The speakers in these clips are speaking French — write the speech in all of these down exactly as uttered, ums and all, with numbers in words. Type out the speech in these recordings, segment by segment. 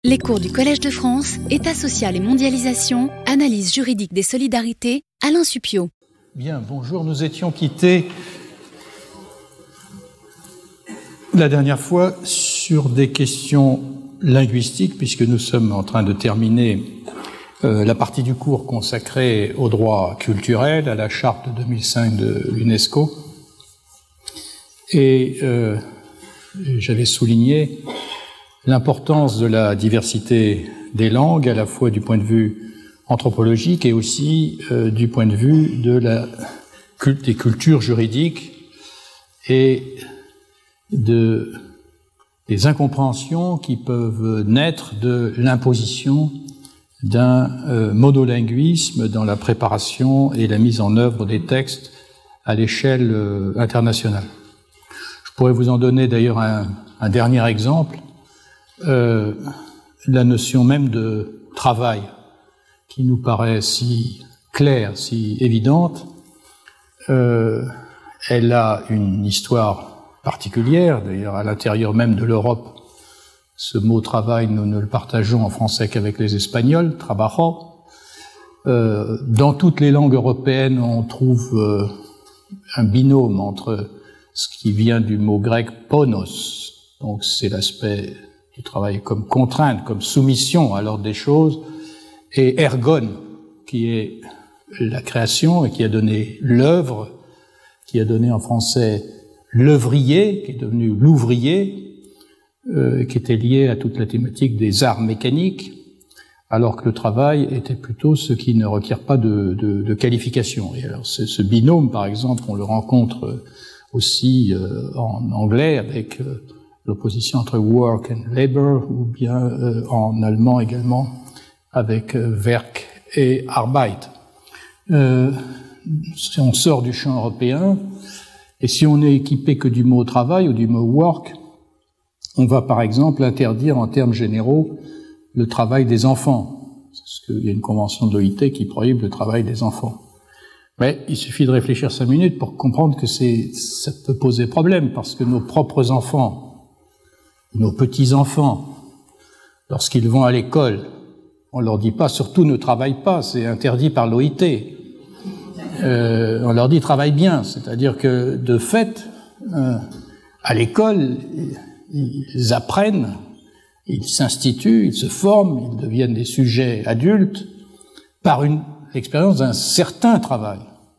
Les cours du Collège de France, État social et mondialisation, analyse juridique des solidarités, Alain Supiot. Bien, bonjour, nous étions quittés la dernière fois sur des questions linguistiques, puisque nous sommes en train de terminer euh, la partie du cours consacrée au droit culturel, à la charte de deux mille cinq de l'UNESCO. Et euh, j'avais souligné l'importance de la diversité des langues, à la fois du point de vue anthropologique et aussi euh, du point de vue de la culte des cultures juridiques et de, des incompréhensions qui peuvent naître de l'imposition d'un euh, monolinguisme dans la préparation et la mise en œuvre des textes à l'échelle euh, internationale. Je pourrais vous en donner d'ailleurs un, un dernier exemple. Euh, la notion même de travail, qui nous paraît si claire, si évidente, euh, elle a une histoire particulière. D'ailleurs, à l'intérieur même de l'Europe, ce mot travail, nous ne le partageons en français qu'avec les Espagnols, trabajo. Euh, dans toutes les langues européennes, on trouve euh, un binôme entre ce qui vient du mot grec ponos, donc c'est l'aspect du travail comme contrainte, comme soumission à l'ordre des choses, et ergon, qui est la création et qui a donné l'œuvre, qui a donné en français l'œuvrier, qui est devenu l'ouvrier, euh, qui était lié à toute la thématique des arts mécaniques, alors que le travail était plutôt ce qui ne requiert pas de, de, de qualification. Et alors ce, ce binôme, par exemple, on le rencontre aussi euh, en anglais avec euh, l'opposition entre work and labor, ou bien euh, en allemand également avec euh, Werk et Arbeit. Euh, si on sort du champ européen, et si on n'est équipé que du mot travail ou du mot work, on va par exemple interdire en termes généraux le travail des enfants, parce qu'il y a une convention de l'O I T qui prohibe le travail des enfants. Mais il suffit de réfléchir cinq minutes pour comprendre que c'est, ça peut poser problème, parce que nos propres enfants, nos petits-enfants, lorsqu'ils vont à l'école, on leur dit pas « surtout ne travaille pas », c'est interdit par l'O I T. Euh, on leur dit « travaille bien », c'est-à-dire que de fait, euh, à l'école, ils apprennent, ils s'instituent, ils se forment, ils deviennent des sujets adultes par une expérience d'un certain travail.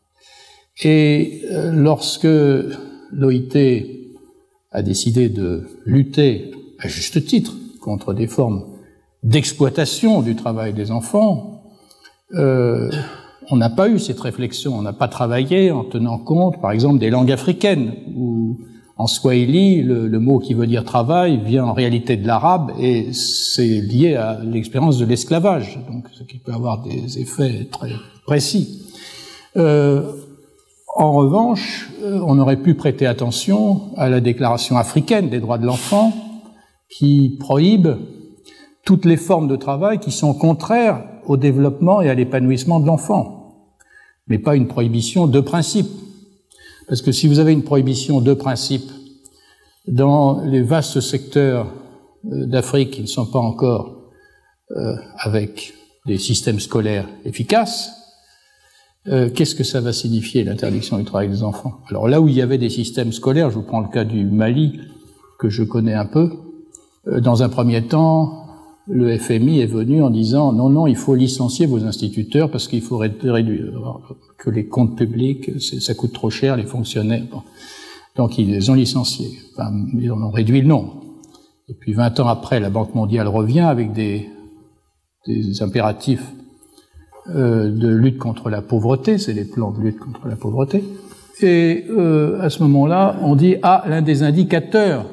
Et euh, lorsque l'O I T a décidé de lutter, à juste titre, contre des formes d'exploitation du travail des enfants, euh, on n'a pas eu cette réflexion, on n'a pas travaillé en tenant compte, par exemple, des langues africaines, où en swahili, le, le mot qui veut dire travail vient en réalité de l'arabe, et c'est lié à l'expérience de l'esclavage, donc ce qui peut avoir des effets très précis. Euh, En revanche, on aurait pu prêter attention à la Déclaration africaine des droits de l'enfant qui prohibe toutes les formes de travail qui sont contraires au développement et à l'épanouissement de l'enfant, mais pas une prohibition de principe. Parce que si vous avez une prohibition de principe dans les vastes secteurs d'Afrique qui ne sont pas encore euh, avec des systèmes scolaires efficaces, Euh, qu'est-ce que ça va signifier, l'interdiction du travail des enfants? Alors là où il y avait des systèmes scolaires, je vous prends le cas du Mali, que je connais un peu, euh, dans un premier temps, le F M I est venu en disant non, non, il faut licencier vos instituteurs parce qu'il faut réduire, que les comptes publics, ça coûte trop cher, les fonctionnaires. Bon. Donc ils les ont licenciés, enfin, ils en ont réduit le nombre. Et puis vingt ans après, la Banque mondiale revient avec des, des impératifs Euh, de lutte contre la pauvreté, c'est les plans de lutte contre la pauvreté, et euh, à ce moment-là, on dit « Ah, l'un des indicateurs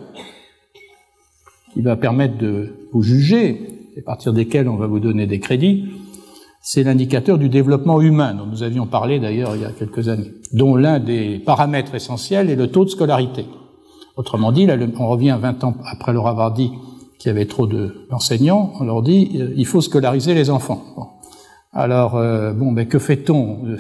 qui va permettre de vous juger, et à partir desquels on va vous donner des crédits, c'est l'indicateur du développement humain, dont nous avions parlé d'ailleurs il y a quelques années, dont l'un des paramètres essentiels est le taux de scolarité. Autrement dit, là, on revient vingt ans après leur avoir dit qu'il y avait trop d'enseignants, on leur dit « Il faut scolariser les enfants ». Bon. Alors, euh, bon, ben, que fait-on? euh,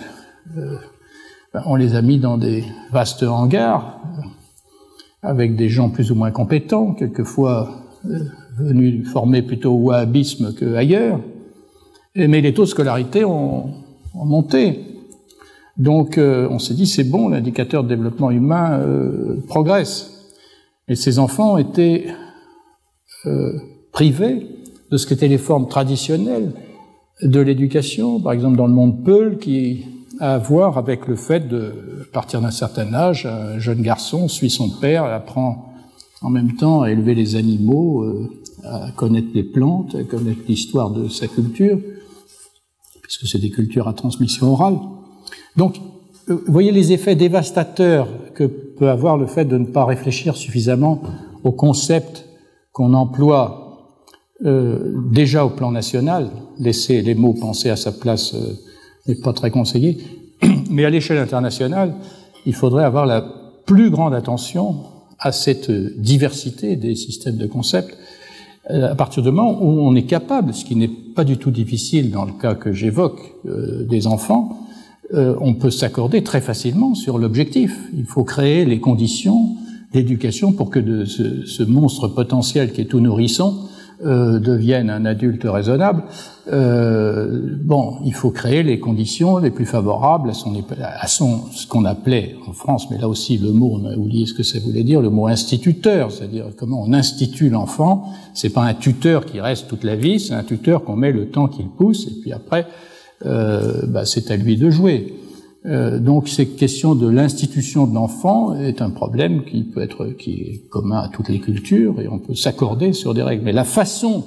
ben, On les a mis dans des vastes hangars, euh, avec des gens plus ou moins compétents, quelquefois euh, venu former plutôt au wahhabisme qu'ailleurs, mais les taux de scolarité ont, ont monté. Donc euh, on s'est dit, c'est bon, l'indicateur de développement humain euh, progresse. Et ces enfants étaient euh, privés de ce qu'étaient les formes traditionnelles de l'éducation, par exemple dans le monde Peul, qui a à voir avec le fait de, à partir d'un certain âge, un jeune garçon suit son père, apprend en même temps à élever les animaux, euh, à connaître les plantes, à connaître l'histoire de sa culture, puisque c'est des cultures à transmission orale. Donc, vous voyez les effets dévastateurs que peut avoir le fait de ne pas réfléchir suffisamment aux concepts qu'on emploie euh, déjà au plan national. Laisser les mots penser à sa place euh, n'est pas très conseillé. Mais à l'échelle internationale, il faudrait avoir la plus grande attention à cette diversité des systèmes de concepts, à partir du moment où on est capable, ce qui n'est pas du tout difficile dans le cas que j'évoque euh, des enfants, euh, on peut s'accorder très facilement sur l'objectif. Il faut créer les conditions d'éducation pour que de ce, ce monstre potentiel qui est tout nourrisson euh, devienne un adulte raisonnable. Euh, bon, il faut créer les conditions les plus favorables à son, à son ce qu'on appelait en France, mais là aussi le mot, on a oublié ce que ça voulait dire, le mot instituteur, c'est-à-dire comment on institue l'enfant. C'est pas un tuteur qui reste toute la vie, c'est un tuteur qu'on met le temps qu'il pousse, et puis après, euh, bah, c'est à lui de jouer. Euh, donc, cette question de l'institution de l'enfant est un problème qui peut être, qui est commun à toutes les cultures, et on peut s'accorder sur des règles. Mais la façon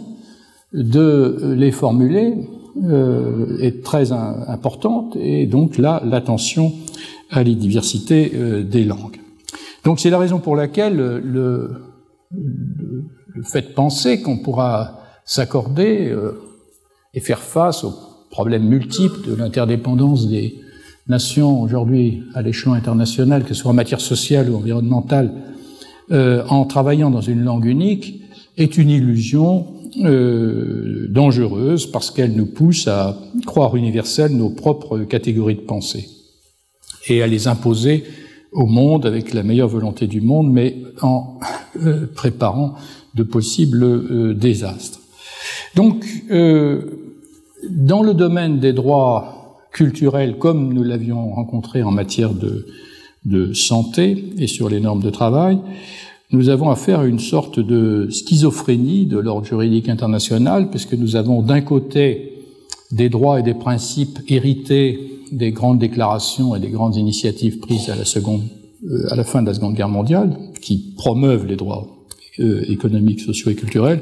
de les formuler euh, est très un, importante, et donc là, l'attention à la diversité euh, des langues. Donc, c'est la raison pour laquelle le, le, le fait de penser qu'on pourra s'accorder euh, et faire face aux problèmes multiples de l'interdépendance des nations aujourd'hui à l'échelon international, que ce soit en matière sociale ou environnementale, euh, en travaillant dans une langue unique, est une illusion euh, dangereuse parce qu'elle nous pousse à croire universelles nos propres catégories de pensée et à les imposer au monde avec la meilleure volonté du monde, mais en euh, préparant de possibles euh, désastres. Donc, euh, dans le domaine des droits culturels, comme nous l'avions rencontré en matière de, de santé et sur les normes de travail, nous avons affaire à une sorte de schizophrénie de l'ordre juridique international, puisque nous avons d'un côté des droits et des principes hérités des grandes déclarations et des grandes initiatives prises à la, seconde, euh, à la fin de la Seconde Guerre mondiale, qui promeuvent les droits euh, économiques, sociaux et culturels,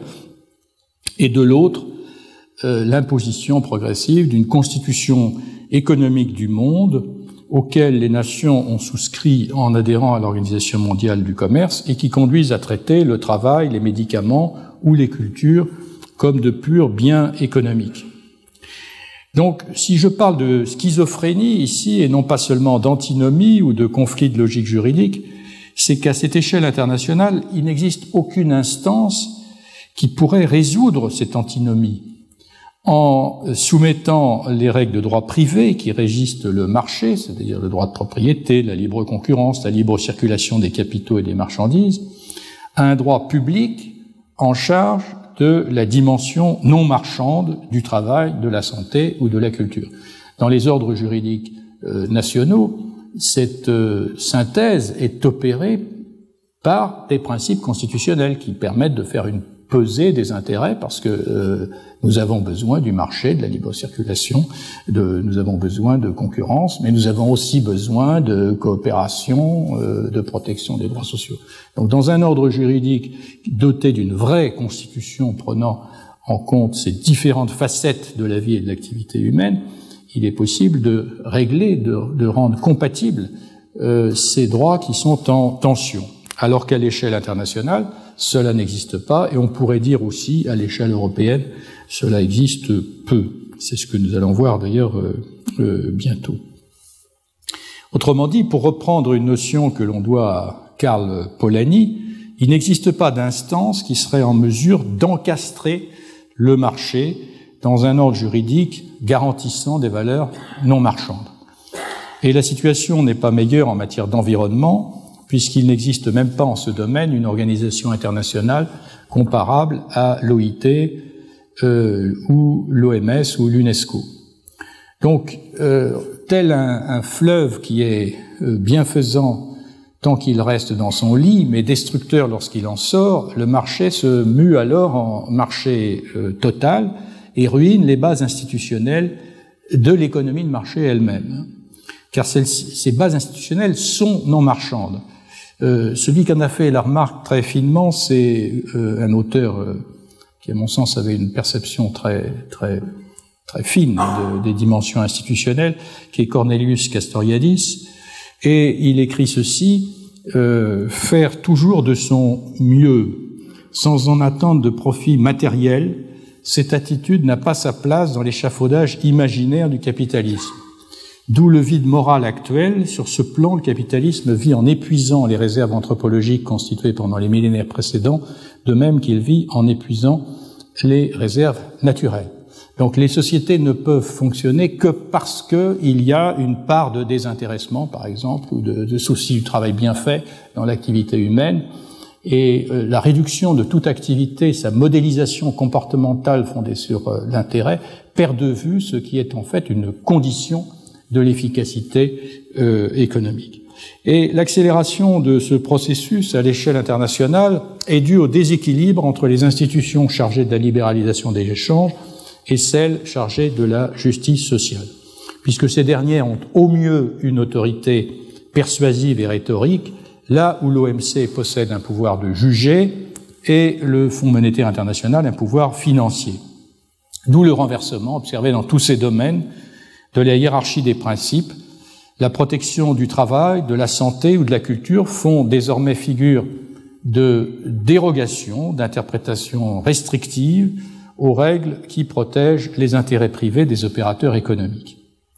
et de l'autre, euh, l'imposition progressive d'une constitution économique du monde auquel les nations ont souscrit en adhérant à l'Organisation mondiale du commerce et qui conduisent à traiter le travail, les médicaments ou les cultures comme de purs biens économiques. Donc, si je parle de schizophrénie ici, et non pas seulement d'antinomie ou de conflit de logique juridique, c'est qu'à cette échelle internationale, il n'existe aucune instance qui pourrait résoudre cette antinomie en soumettant les règles de droit privé qui régissent le marché, c'est-à-dire le droit de propriété, la libre concurrence, la libre circulation des capitaux et des marchandises, à un droit public en charge de la dimension non marchande du travail, de la santé ou de la culture. Dans les ordres juridiques euh, nationaux, cette euh, synthèse est opérée par des principes constitutionnels qui permettent de faire une pesée des intérêts parce que euh, nous avons besoin du marché, de la libre circulation, de, nous avons besoin de concurrence, mais nous avons aussi besoin de coopération, euh, de protection des droits sociaux. Donc dans un ordre juridique doté d'une vraie constitution prenant en compte ces différentes facettes de la vie et de l'activité humaine, il est possible de régler, de, de rendre compatibles euh, ces droits qui sont en tension. Alors qu'à l'échelle internationale, cela n'existe pas, et on pourrait dire aussi, à l'échelle européenne, cela existe peu. C'est ce que nous allons voir d'ailleurs euh, euh, bientôt. Autrement dit, pour reprendre une notion que l'on doit à Karl Polanyi, il n'existe pas d'instance qui serait en mesure d'encastrer le marché dans un ordre juridique garantissant des valeurs non marchandes. Et la situation n'est pas meilleure en matière d'environnement, puisqu'il n'existe même pas en ce domaine une organisation internationale comparables à l'O I T euh, ou l'O M S ou l'UNESCO. Donc, euh, tel un, un fleuve qui est euh, bienfaisant tant qu'il reste dans son lit, mais destructeur lorsqu'il en sort, le marché se mue alors en marché euh, total et ruine les bases institutionnelles de l'économie de marché elle-même. Car ces bases institutionnelles sont non marchandes. Euh, celui qui en a fait la remarque très finement, c'est euh, un auteur euh, qui, à mon sens, avait une perception très très très fine de, des dimensions institutionnelles, qui est Cornelius Castoriadis, et il écrit ceci: euh, faire toujours de son mieux, sans en attendre de profit matériel, cette attitude n'a pas sa place dans l'échafaudage imaginaire du capitalisme. D'où le vide moral actuel. Sur ce plan, le capitalisme vit en épuisant les réserves anthropologiques constituées pendant les millénaires précédents, de même qu'il vit en épuisant les réserves naturelles. Donc les sociétés ne peuvent fonctionner que parce qu'il y a une part de désintéressement, par exemple, ou de, de souci du travail bien fait dans l'activité humaine. Et euh, la réduction de toute activité, sa modélisation comportementale fondée sur euh, l'intérêt, perd de vue ce qui est en fait une condition de l'efficacité euh, économique. Et l'accélération de ce processus à l'échelle internationale est due au déséquilibre entre les institutions chargées de la libéralisation des échanges et celles chargées de la justice sociale, puisque ces dernières ont au mieux une autorité persuasive et rhétorique, là où l'O M C possède un pouvoir de juger et le Fonds monétaire international un pouvoir financier. D'où le renversement observé dans tous ces domaines de la hiérarchie des principes. La protection du travail, de la santé ou de la culture font désormais figure de dérogation, d'interprétation restrictive aux règles qui protègent les intérêts privés des opérateurs économiques.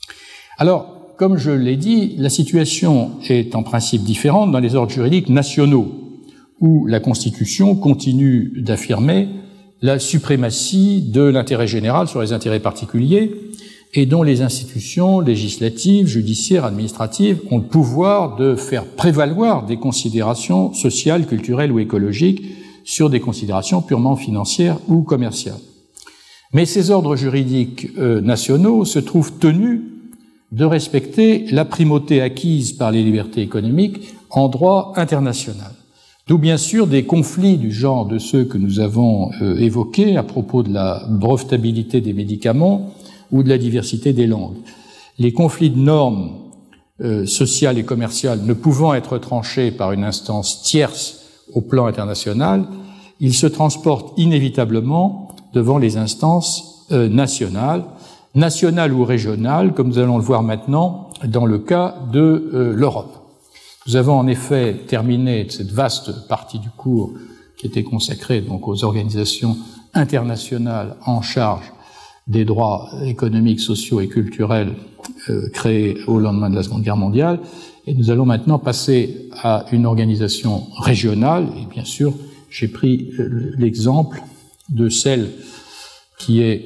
Alors, comme je l'ai dit, la situation est en principe différente dans les ordres juridiques nationaux, où la Constitution continue d'affirmer la suprématie de l'intérêt général sur les intérêts particuliers, et dont les institutions législatives, judiciaires, administratives ont le pouvoir de faire prévaloir des considérations sociales, culturelles ou écologiques sur des considérations purement financières ou commerciales. Mais ces ordres juridiques euh, nationaux se trouvent tenus de respecter la primauté acquise par les libertés économiques en droit international. D'où bien sûr des conflits du genre de ceux que nous avons euh, évoqués à propos de la brevetabilité des médicaments ou de la diversité des langues. Les conflits de normes euh, sociales et commerciales ne pouvant être tranchés par une instance tierce au plan international, ils se transportent inévitablement devant les instances euh, nationales, nationales ou régionales, comme nous allons le voir maintenant dans le cas de euh, l'Europe. Nous avons en effet terminé cette vaste partie du cours qui était consacrée donc aux organisations internationales en charge des droits économiques, sociaux et culturels euh, créés au lendemain de la Seconde Guerre mondiale. Et nous allons maintenant passer à une organisation régionale. Et bien sûr, j'ai pris euh, l'exemple de celle qui est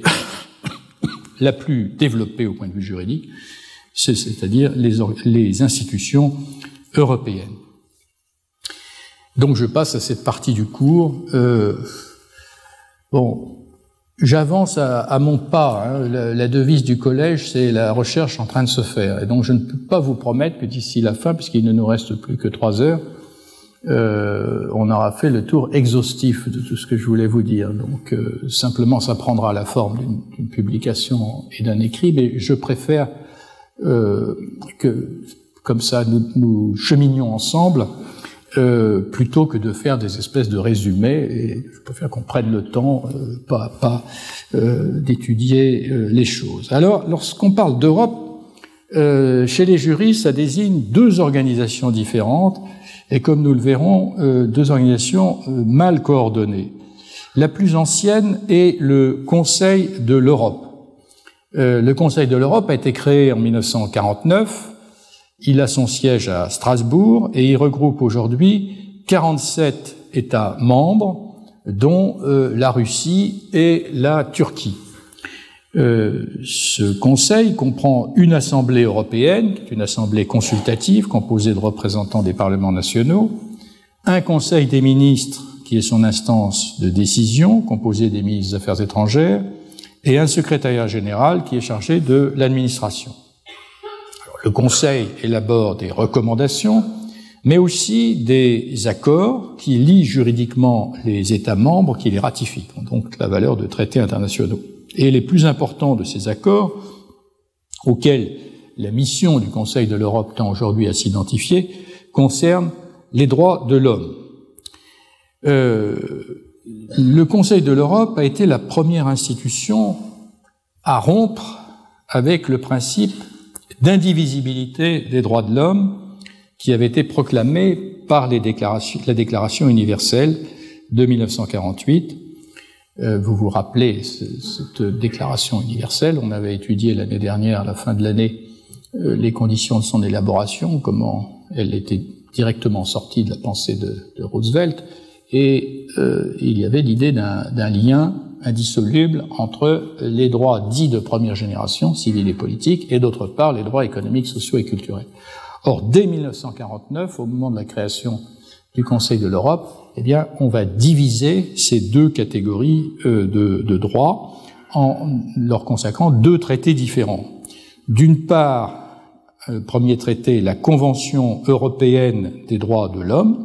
la plus développée au point de vue juridique, c'est-à-dire les, les institutions européennes. Donc je passe à cette partie du cours. Euh, bon... J'avance à, à mon pas. Hein. La, la devise du collège, c'est la recherche en train de se faire. Et donc, je ne peux pas vous promettre que d'ici la fin, puisqu'il ne nous reste plus que trois heures, euh, on aura fait le tour exhaustif de tout ce que je voulais vous dire. Donc, euh, simplement, ça prendra la forme d'une, d'une publication et d'un écrit, mais je préfère euh, que, comme ça, nous, nous cheminions ensemble, Euh, plutôt que de faire des espèces de résumés, et je préfère qu'on prenne le temps, euh, pas à pas, euh, d'étudier euh, les choses. Alors, lorsqu'on parle d'Europe, euh, chez les juristes, ça désigne deux organisations différentes, et comme nous le verrons, euh, deux organisations euh, mal coordonnées. La plus ancienne est le Conseil de l'Europe. Euh, le Conseil de l'Europe a été créé en mille neuf cent quarante-neuf. Il a son siège à Strasbourg et il regroupe aujourd'hui quarante-sept États membres, dont euh, la Russie et la Turquie. Euh, ce Conseil comprend une Assemblée européenne, qui est une assemblée consultative composée de représentants des parlements nationaux, un Conseil des ministres qui est son instance de décision, composée des ministres des Affaires étrangères, et un secrétariat général qui est chargé de l'administration. Le Conseil élabore des recommandations, mais aussi des accords qui lient juridiquement les États membres qui les ratifient, donc la valeur de traités internationaux. Et les plus importants de ces accords, auxquels la mission du Conseil de l'Europe tend aujourd'hui à s'identifier, concernent les droits de l'homme. Euh, le Conseil de l'Europe a été la première institution à rompre avec le principe d'indivisibilité des droits de l'homme qui avait été proclamé par les déclarations, la Déclaration universelle de mille neuf cent quarante-huit. Euh, vous vous rappelez cette Déclaration universelle, on avait étudié l'année dernière, à la fin de l'année, euh, les conditions de son élaboration, comment elle était directement sortie de la pensée de, de Roosevelt, et euh, il y avait l'idée d'un, d'un lien indissoluble entre les droits dits de première génération, civils et politiques, et d'autre part les droits économiques, sociaux et culturels. Or, dès mille neuf cent quarante-neuf, au moment de la création du Conseil de l'Europe, eh bien, on va diviser ces deux catégories euh, de, de droits en leur consacrant deux traités différents. D'une part, le premier traité, la Convention européenne des droits de l'homme,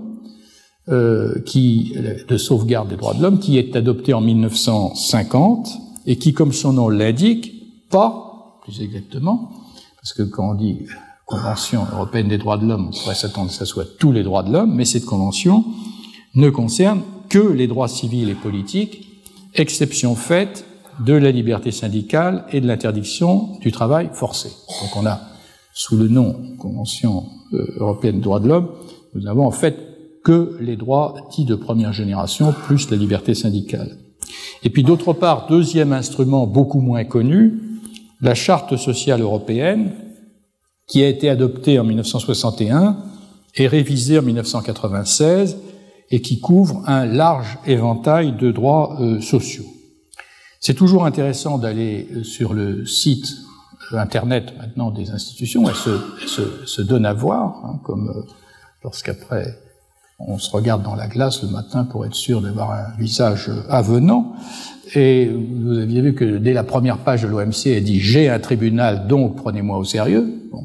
Euh, qui, de sauvegarde des droits de l'homme, qui est adopté en mille neuf cent cinquante et qui, comme son nom l'indique, pas, plus exactement, parce que quand on dit Convention européenne des droits de l'homme, on pourrait s'attendre que ça soit tous les droits de l'homme, mais cette convention ne concerne que les droits civils et politiques, exception faite de la liberté syndicale et de l'interdiction du travail forcé. Donc on a, sous le nom Convention européenne des droits de l'homme, nous avons en fait que les droits dits de première génération, plus la liberté syndicale. Et puis d'autre part, deuxième instrument beaucoup moins connu, la Charte sociale européenne, qui a été adoptée en mille neuf cent soixante et un et révisée en mille neuf cent quatre-vingt-seize, et qui couvre un large éventail de droits euh, sociaux. C'est toujours intéressant d'aller sur le site Internet maintenant des institutions, elles se, elles se, se donnent à voir, hein, comme euh, lorsqu'après on se regarde dans la glace le matin pour être sûr d'avoir un visage avenant. Et vous aviez vu que dès la première page de l'O M C, elle dit « J'ai un tribunal, donc prenez-moi au sérieux ». Bon,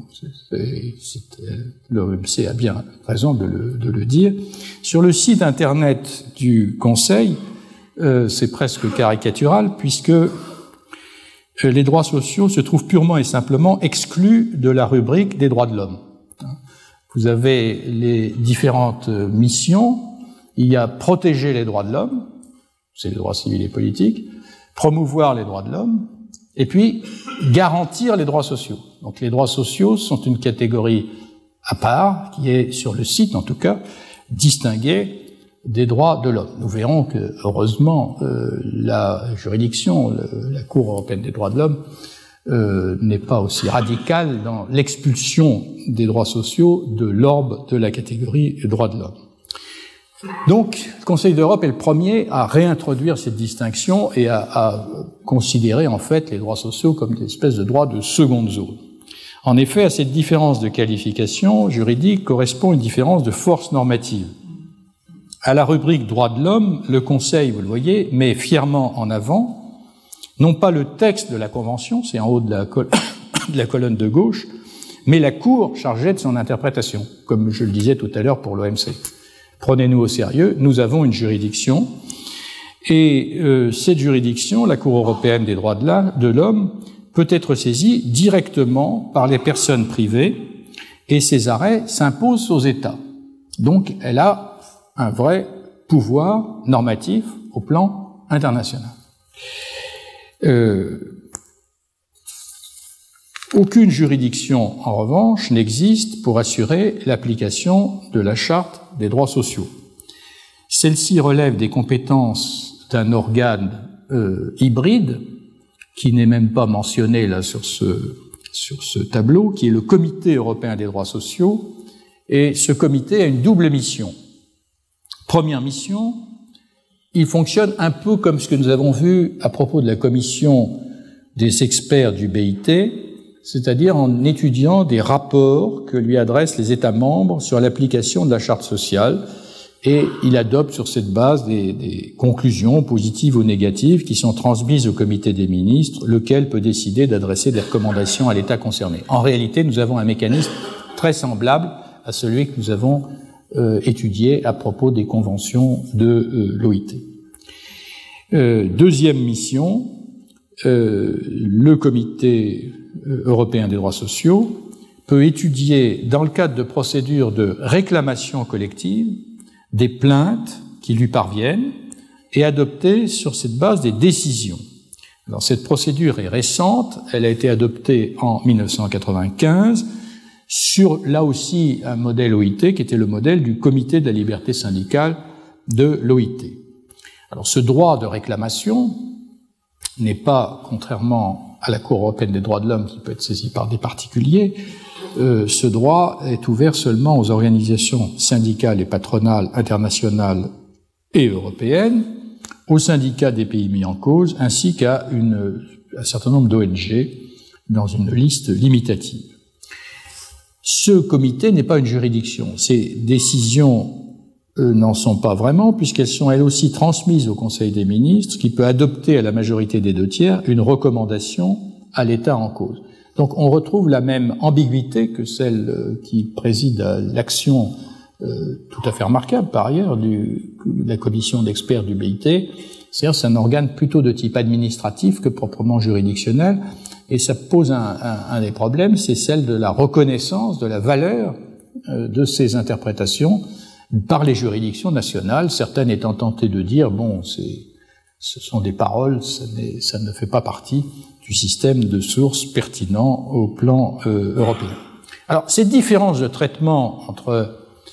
l'O M C a bien raison de le, de le dire. Sur le site Internet du Conseil, euh, c'est presque caricatural, puisque les droits sociaux se trouvent purement et simplement exclus de la rubrique des droits de l'homme. Vous avez les différentes missions. Il y a protéger les droits de l'homme, c'est les droits civils et politiques, promouvoir les droits de l'homme, et puis garantir les droits sociaux. Donc les droits sociaux sont une catégorie à part, qui est sur le site en tout cas, distinguée des droits de l'homme. Nous verrons que, heureusement, euh, la juridiction, le, la Cour européenne des droits de l'homme, Euh, n'est pas aussi radical dans l'expulsion des droits sociaux de l'orbe de la catégorie droits de l'homme. Donc, le Conseil d'Europe est le premier à réintroduire cette distinction et à, à considérer en fait les droits sociaux comme des espèces de droits de seconde zone. En effet, à cette différence de qualification juridique correspond une différence de force normative. À la rubrique droits de l'homme, le Conseil, vous le voyez, met fièrement en avant non pas le texte de la Convention, c'est en haut de la, col- de la colonne de gauche, mais la Cour chargée de son interprétation, comme je le disais tout à l'heure pour l'O M C. Prenez-nous au sérieux, nous avons une juridiction, et euh, cette juridiction, la Cour européenne des droits de l'homme, peut être saisie directement par les personnes privées, et ses arrêts s'imposent aux États. Donc elle a un vrai pouvoir normatif au plan international. Euh, aucune juridiction, en revanche, n'existe pour assurer l'application de la Charte des droits sociaux. Celle-ci relève des compétences d'un organe euh, hybride, qui n'est même pas mentionné là sur ce, sur ce tableau, qui est le Comité européen des droits sociaux, et ce comité a une double mission. Première mission, il fonctionne un peu comme ce que nous avons vu à propos de la commission des experts du B I T, c'est-à-dire en étudiant des rapports que lui adressent les États membres sur l'application de la Charte sociale, et il adopte sur cette base des, des conclusions positives ou négatives qui sont transmises au comité des ministres, lequel peut décider d'adresser des recommandations à l'État concerné. En réalité, nous avons un mécanisme très semblable à celui que nous avons euh, étudié à propos des conventions de euh, l'O I T. Euh, deuxième mission, euh, le comité européen des droits sociaux peut étudier, dans le cadre de procédures de réclamation collective, des plaintes qui lui parviennent et adopter sur cette base des décisions. Alors, cette procédure est récente, elle a été adoptée en mille neuf cent quatre-vingt-quinze sur, là aussi, un modèle O I T qui était le modèle du Comité de la liberté syndicale de l'O I T. Alors, ce droit de réclamation n'est pas, contrairement à la Cour européenne des droits de l'homme qui peut être saisie par des particuliers, euh, ce droit est ouvert seulement aux organisations syndicales et patronales internationales et européennes, aux syndicats des pays mis en cause, ainsi qu'à une, un certain nombre d'O N G dans une liste limitative. Ce comité n'est pas une juridiction. Ces décisions euh, n'en sont pas vraiment, puisqu'elles sont elles aussi transmises au Conseil des ministres, qui peut adopter à la majorité des deux tiers une recommandation à l'État en cause. Donc on retrouve la même ambiguïté que celle euh, qui préside à l'action euh, tout à fait remarquable par ailleurs du, de la commission d'experts du B I T. C'est-à-dire c'est un organe plutôt de type administratif que proprement juridictionnel, et ça pose un, un, un des problèmes, c'est celle de la reconnaissance de la valeur euh, de ces interprétations par les juridictions nationales, certaines étant tentées de dire, bon, c'est, ce sont des paroles, ça, ça ne fait pas partie du système de sources pertinent au plan euh, européen. Alors, cette différence de traitement entre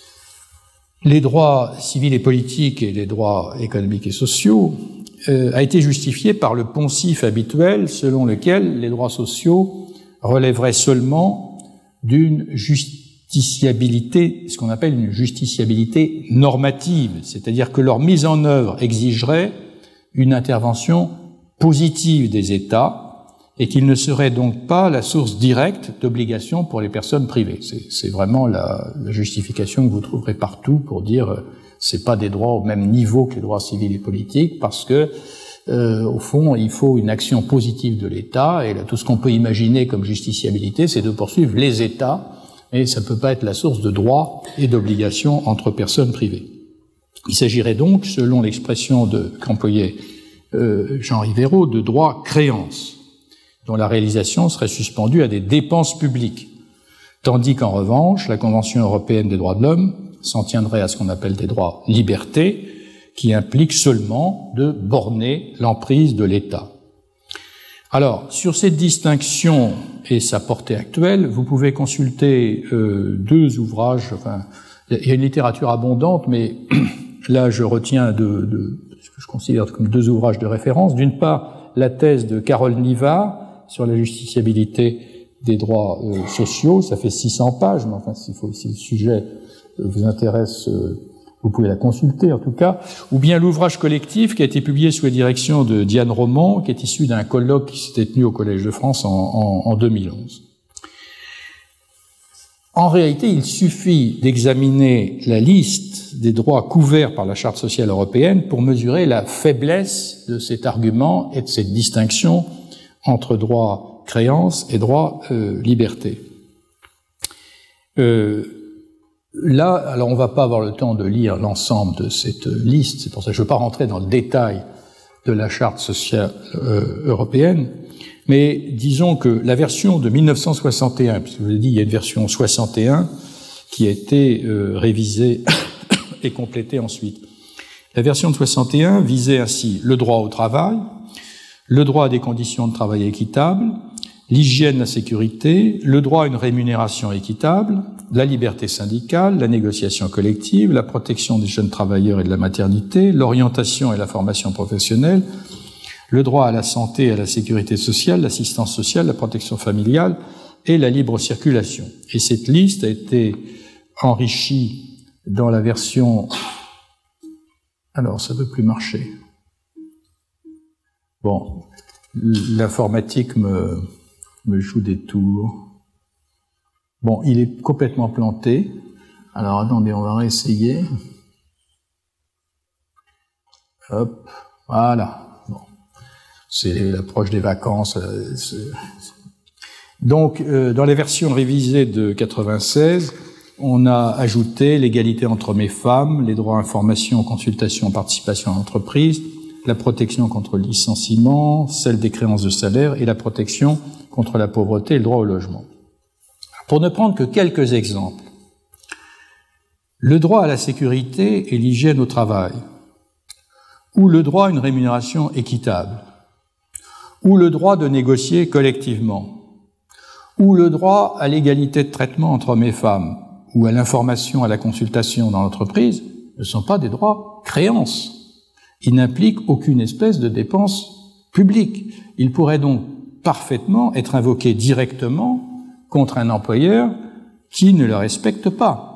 les droits civils et politiques et les droits économiques et sociaux euh, a été justifiée par le poncif habituel selon lequel les droits sociaux relèveraient seulement d'une justiciabilité, ce qu'on appelle une justiciabilité normative, c'est-à-dire que leur mise en œuvre exigerait une intervention positive des États et qu'il ne serait donc pas la source directe d'obligations pour les personnes privées. C'est, c'est vraiment la, la justification que vous trouverez partout pour dire euh, c'est pas des droits au même niveau que les droits civils et politiques, parce que euh, au fond il faut une action positive de l'État, et là, tout ce qu'on peut imaginer comme justiciabilité, c'est de poursuivre les États, et ça ne peut pas être la source de droits et d'obligations entre personnes privées. Il s'agirait donc, selon l'expression de qu'employait euh, Jean Rivero, de droits créances, dont la réalisation serait suspendue à des dépenses publiques, tandis qu'en revanche, la Convention européenne des droits de l'homme s'en tiendrait à ce qu'on appelle des droits libertés, qui impliquent seulement de borner l'emprise de l'État. Alors, sur cette distinction et sa portée actuelle, vous pouvez consulter euh, deux ouvrages, enfin, il y a une littérature abondante, mais là je retiens de, de ce que je considère comme deux ouvrages de référence. D'une part, la thèse de Carole Niva sur la justiciabilité des droits euh, sociaux, ça fait six cents pages, mais enfin, s'il faut, si le sujet euh, vous intéresse, euh, vous pouvez la consulter en tout cas, ou bien l'ouvrage collectif qui a été publié sous la direction de Diane Romand, qui est issu d'un colloque qui s'était tenu au Collège de France en, en, en deux mille onze. En réalité, il suffit d'examiner la liste des droits couverts par la Charte sociale européenne pour mesurer la faiblesse de cet argument et de cette distinction entre droit créance et droit euh, liberté. Euh, là, alors on ne va pas avoir le temps de lire l'ensemble de cette liste, c'est pour ça que je ne veux pas rentrer dans le détail de la Charte sociale euh, européenne, mais disons que la version de mille neuf cent soixante et un, puisque je vous ai dit il y a une version soixante et un qui a été euh, révisée et complétée ensuite. La version de soixante et un visait ainsi le droit au travail, le droit à des conditions de travail équitables, l'hygiène, la sécurité, le droit à une rémunération équitable, la liberté syndicale, la négociation collective, la protection des jeunes travailleurs et de la maternité, l'orientation et la formation professionnelle, le droit à la santé et à la sécurité sociale, l'assistance sociale, la protection familiale et la libre circulation. Et cette liste a été enrichie dans la version... Alors, ça ne peut plus marcher. Bon, l'informatique me, me joue des tours. Bon, il est complètement planté. Alors, attendez, on va réessayer. Hop, voilà. Bon. C'est l'approche des vacances. Donc, euh, dans les versions révisées de quatre-vingt-seize, on a ajouté l'égalité entre hommes et femmes, les droits à information, consultation, participation à l'entreprise, la protection contre le licenciement, celle des créances de salaire et la protection contre la pauvreté et le droit au logement. Pour ne prendre que quelques exemples, le droit à la sécurité et l'hygiène au travail, ou le droit à une rémunération équitable, ou le droit de négocier collectivement, ou le droit à l'égalité de traitement entre hommes et femmes, ou à l'information, à la consultation dans l'entreprise, ne sont pas des droits créances. Ils n'impliquent aucune espèce de dépense publique. Ils pourraient donc parfaitement être invoqués directement contre un employeur qui ne le respecte pas.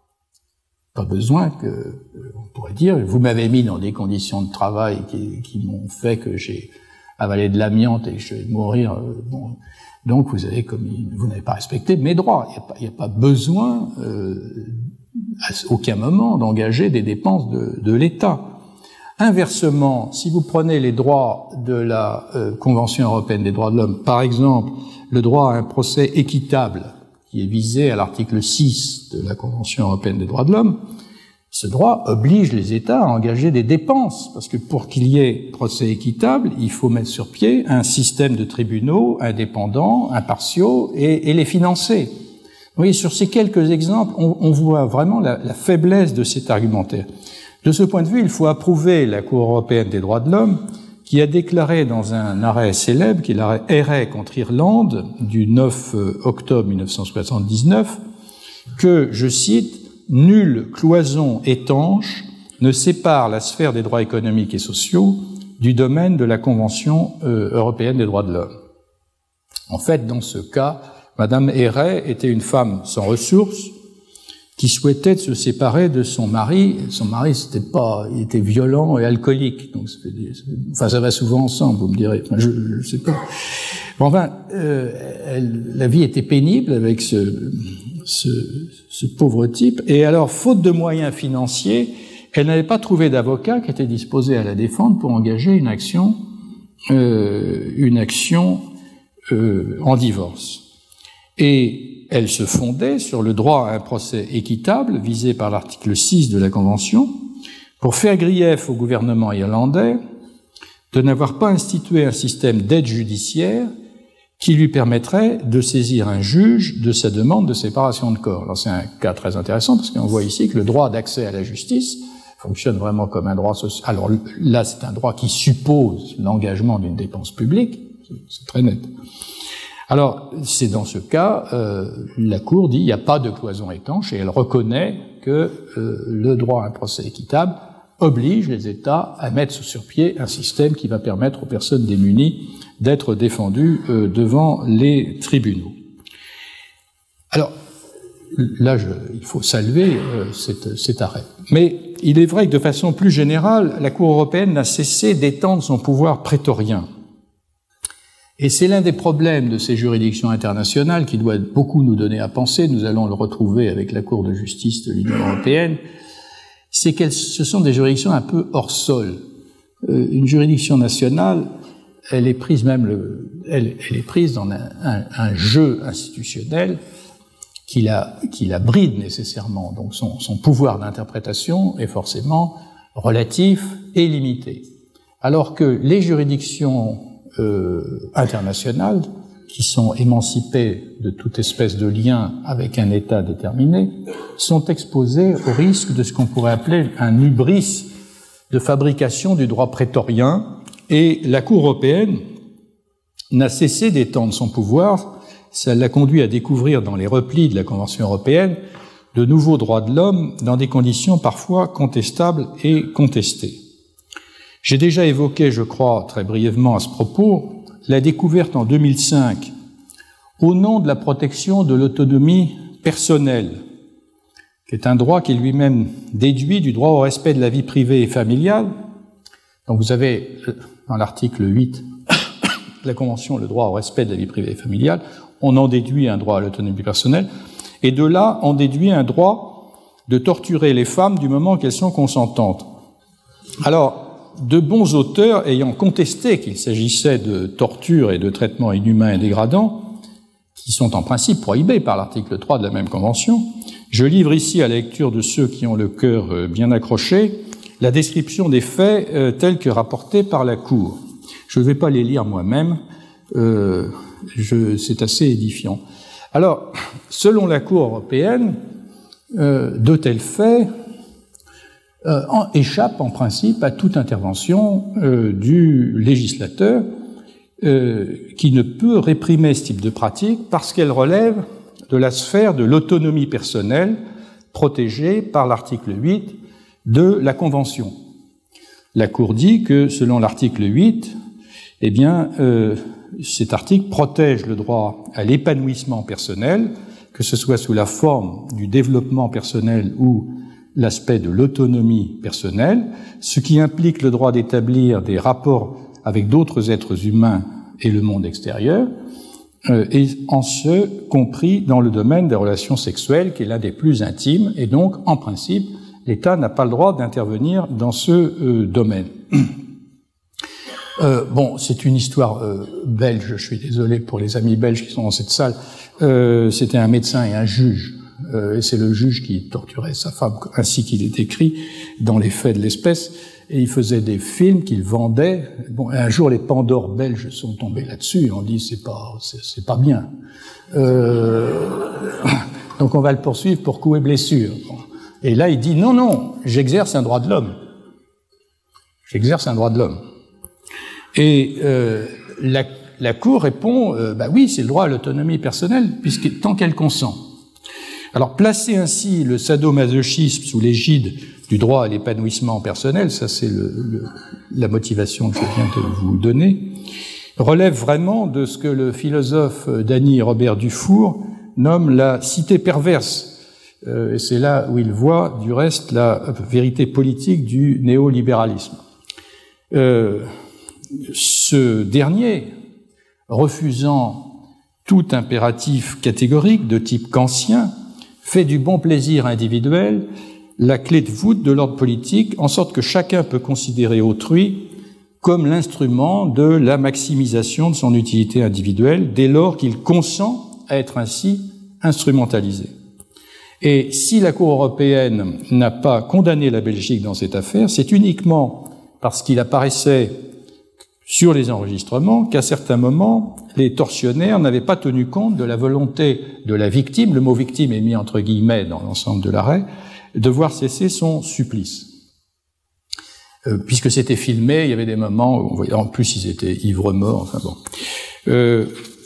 Pas besoin que, on pourrait dire, vous m'avez mis dans des conditions de travail qui, qui m'ont fait que j'ai avalé de l'amiante et que je vais mourir. Bon, donc vous avez commis, vous n'avez pas respecté mes droits. Il n'y a pas, il n'y a pas besoin, euh, à aucun moment, d'engager des dépenses de, de l'État. Inversement, si vous prenez les droits de la euh, Convention européenne des droits de l'homme, par exemple, le droit à un procès équitable, qui est visé à l'article six de la Convention européenne des droits de l'homme, ce droit oblige les États à engager des dépenses, parce que pour qu'il y ait procès équitable, il faut mettre sur pied un système de tribunaux indépendants, impartiaux, et, et les financer. Vous voyez, sur ces quelques exemples, on, on voit vraiment la, la faiblesse de cet argumentaire. De ce point de vue, il faut approuver la Cour européenne des droits de l'homme, qui a déclaré dans un arrêt célèbre, qui est l'arrêt Herret contre Irlande, du neuf octobre mille neuf cent soixante-dix-neuf, que, je cite, « Nulle cloison étanche ne sépare la sphère des droits économiques et sociaux du domaine de la Convention euh, européenne des droits de l'homme ». En fait, dans ce cas, Madame Herret était une femme sans ressources qui souhaitait se séparer de son mari. Son mari, c'était pas, il était violent et alcoolique, donc ça fait des, enfin ça va souvent ensemble, vous me direz. Enfin, je, je sais pas. Bon, enfin, euh, elle, la vie était pénible avec ce, ce, ce pauvre type. Et alors, faute de moyens financiers, elle n'avait pas trouvé d'avocat qui était disposé à la défendre pour engager une action, euh, une action euh, en divorce. Et elle se fondait sur le droit à un procès équitable visé par l'article six de la Convention pour faire grief au gouvernement irlandais de n'avoir pas institué un système d'aide judiciaire qui lui permettrait de saisir un juge de sa demande de séparation de corps. Alors c'est un cas très intéressant parce qu'on voit ici que le droit d'accès à la justice fonctionne vraiment comme un droit social. Alors là, c'est un droit qui suppose l'engagement d'une dépense publique, c'est très net. Alors, c'est dans ce cas, euh, la Cour dit il n'y a pas de cloison étanche et elle reconnaît que euh, le droit à un procès équitable oblige les États à mettre sur pied un système qui va permettre aux personnes démunies d'être défendues euh, devant les tribunaux. Alors, là, je, il faut saluer euh, cet, cet arrêt. Mais il est vrai que de façon plus générale, la Cour européenne n'a cessé d'étendre son pouvoir prétorien. Et c'est l'un des problèmes de ces juridictions internationales qui doit beaucoup nous donner à penser, nous allons le retrouver avec la Cour de justice de l'Union européenne, c'est qu'elles ce sont des juridictions un peu hors sol. Euh, une juridiction nationale, elle est prise même, le, elle, elle est prise dans un, un, un jeu institutionnel qui la, qui la bride nécessairement. Donc son, son pouvoir d'interprétation est forcément relatif et limité. Alors que les juridictions Euh, internationales, qui sont émancipées de toute espèce de lien avec un État déterminé, sont exposées au risque de ce qu'on pourrait appeler un hubris de fabrication du droit prétorien, et la Cour européenne n'a cessé d'étendre son pouvoir. Ça l'a conduit à découvrir dans les replis de la Convention européenne de nouveaux droits de l'homme dans des conditions parfois contestables et contestées. J'ai déjà évoqué, je crois, très brièvement à ce propos, la découverte en deux mille cinq, au nom de la protection de l'autonomie personnelle, qui est un droit qui est lui-même déduit du droit au respect de la vie privée et familiale. Donc vous avez, dans l'article huit de la Convention, le droit au respect de la vie privée et familiale, on en déduit un droit à l'autonomie personnelle, et de là, on déduit un droit de torturer les femmes du moment qu'elles sont consentantes. Alors, de bons auteurs ayant contesté qu'il s'agissait de torture et de traitements inhumains et dégradants, qui sont en principe prohibés par l'article trois de la même convention, je livre ici à la lecture de ceux qui ont le cœur bien accroché la description des faits euh, tels que rapportés par la Cour. Je ne vais pas les lire moi-même, euh, je, c'est assez édifiant. Alors, selon la Cour européenne, euh, de tels faits euh, en, échappent en principe à toute intervention euh, du législateur euh, qui ne peut réprimer ce type de pratique parce qu'elle relève de la sphère de l'autonomie personnelle protégée par l'article huit de la Convention. La Cour dit que, selon l'article huit, eh bien, euh, cet article protège le droit à l'épanouissement personnel, que ce soit sous la forme du développement personnel ou l'aspect de l'autonomie personnelle, ce qui implique le droit d'établir des rapports avec d'autres êtres humains et le monde extérieur, euh, et en ce compris dans le domaine des relations sexuelles, qui est l'un des plus intimes, et donc, en principe, l'État n'a pas le droit d'intervenir dans ce euh, domaine. Euh, bon, c'est une histoire euh, belge, je suis désolé pour les amis belges qui sont dans cette salle. Euh, c'était un médecin et un juge, euh, et c'est le juge qui torturait sa femme, ainsi qu'il est écrit dans les faits de l'espèce, et il faisait des films qu'il vendait. Bon, un jour, les Pandores belges sont tombés là-dessus, et on dit c'est pas, c'est, c'est pas bien. Euh, donc on va le poursuivre pour coups et blessures. Bon. Et là, il dit, non, non, j'exerce un droit de l'homme. J'exerce un droit de l'homme. Et euh, la, la Cour répond, euh, bah oui, c'est le droit à l'autonomie personnelle, puisque tant qu'elle consent. Alors, placer ainsi le sadomasochisme sous l'égide du droit à l'épanouissement personnel, ça c'est le, le, la motivation que je viens de vous donner, relève vraiment de ce que le philosophe Danny Robert Dufour nomme la cité perverse. Et c'est là où il voit, du reste, la vérité politique du néolibéralisme. Euh, ce dernier, refusant tout impératif catégorique de type kantien, fait du bon plaisir individuel la clé de voûte de l'ordre politique, en sorte que chacun peut considérer autrui comme l'instrument de la maximisation de son utilité individuelle, dès lors qu'il consent à être ainsi instrumentalisé. Et si la Cour européenne n'a pas condamné la Belgique dans cette affaire, c'est uniquement parce qu'il apparaissait sur les enregistrements qu'à certains moments, les tortionnaires n'avaient pas tenu compte de la volonté de la victime, le mot victime est mis entre guillemets dans l'ensemble de l'arrêt, de voir cesser son supplice. Euh, puisque c'était filmé, il y avait des moments où on voyait, en plus ils étaient ivres-morts, enfin bon. Euh,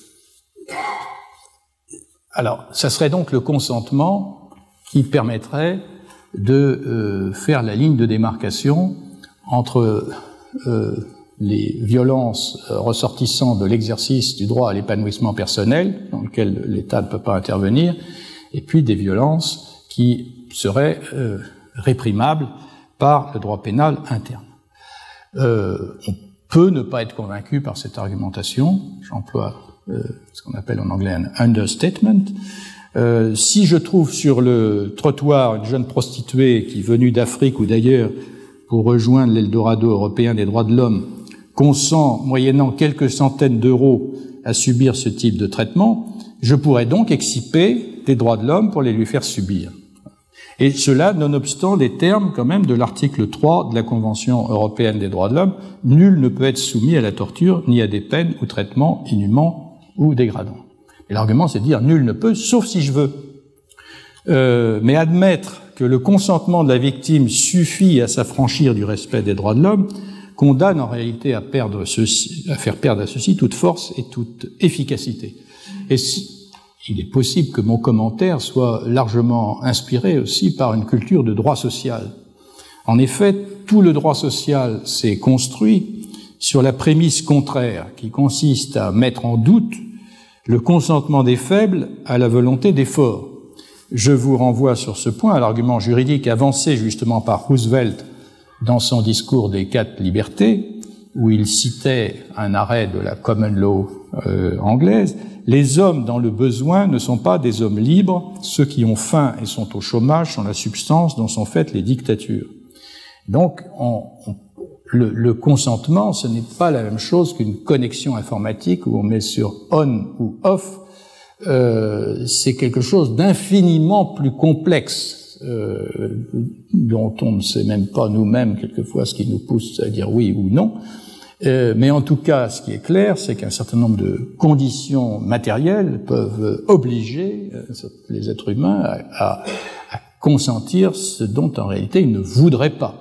alors, ça serait donc le consentement qui permettrait de euh, faire la ligne de démarcation entre euh, les violences ressortissant de l'exercice du droit à l'épanouissement personnel, dans lequel l'État ne peut pas intervenir, et puis des violences qui seraient euh, réprimables par le droit pénal interne. Euh, on peut ne pas être convaincu par cette argumentation, j'emploie euh, ce qu'on appelle en anglais un understatement. Euh, si je trouve sur le trottoir une jeune prostituée qui, venue d'Afrique ou d'ailleurs pour rejoindre l'Eldorado européen des droits de l'homme, consent, moyennant quelques centaines d'euros, à subir ce type de traitement, je pourrais donc exciper des droits de l'homme pour les lui faire subir. Et cela, nonobstant les termes quand même de l'article trois de la Convention européenne des droits de l'homme, nul ne peut être soumis à la torture ni à des peines ou traitements inhumains ou dégradants. Et l'argument, c'est de dire nul ne peut, sauf si je veux. Euh, mais admettre que le consentement de la victime suffit à s'affranchir du respect des droits de l'homme condamne en réalité à perdre ceci, à faire perdre à ceci toute force et toute efficacité. Et si, il est possible que mon commentaire soit largement inspiré aussi par une culture de droit social. En effet, tout le droit social s'est construit sur la prémisse contraire, qui consiste à mettre en doute le consentement des faibles à la volonté des forts. Je vous renvoie sur ce point à l'argument juridique avancé justement par Roosevelt dans son discours des quatre libertés, où il citait un arrêt de la common law euh, anglaise. Les hommes dans le besoin ne sont pas des hommes libres, ceux qui ont faim et sont au chômage sont la substance dont sont faites les dictatures. Donc, on, on, le, le consentement, ce n'est pas la même chose qu'une connexion informatique où on met sur on ou off. Euh, c'est quelque chose d'infiniment plus complexe, euh, dont on ne sait même pas nous-mêmes quelquefois ce qui nous pousse à dire oui ou non. Euh, mais en tout cas, ce qui est clair, c'est qu'un certain nombre de conditions matérielles peuvent obliger euh, les êtres humains à, à, à consentir ce dont en réalité ils ne voudraient pas.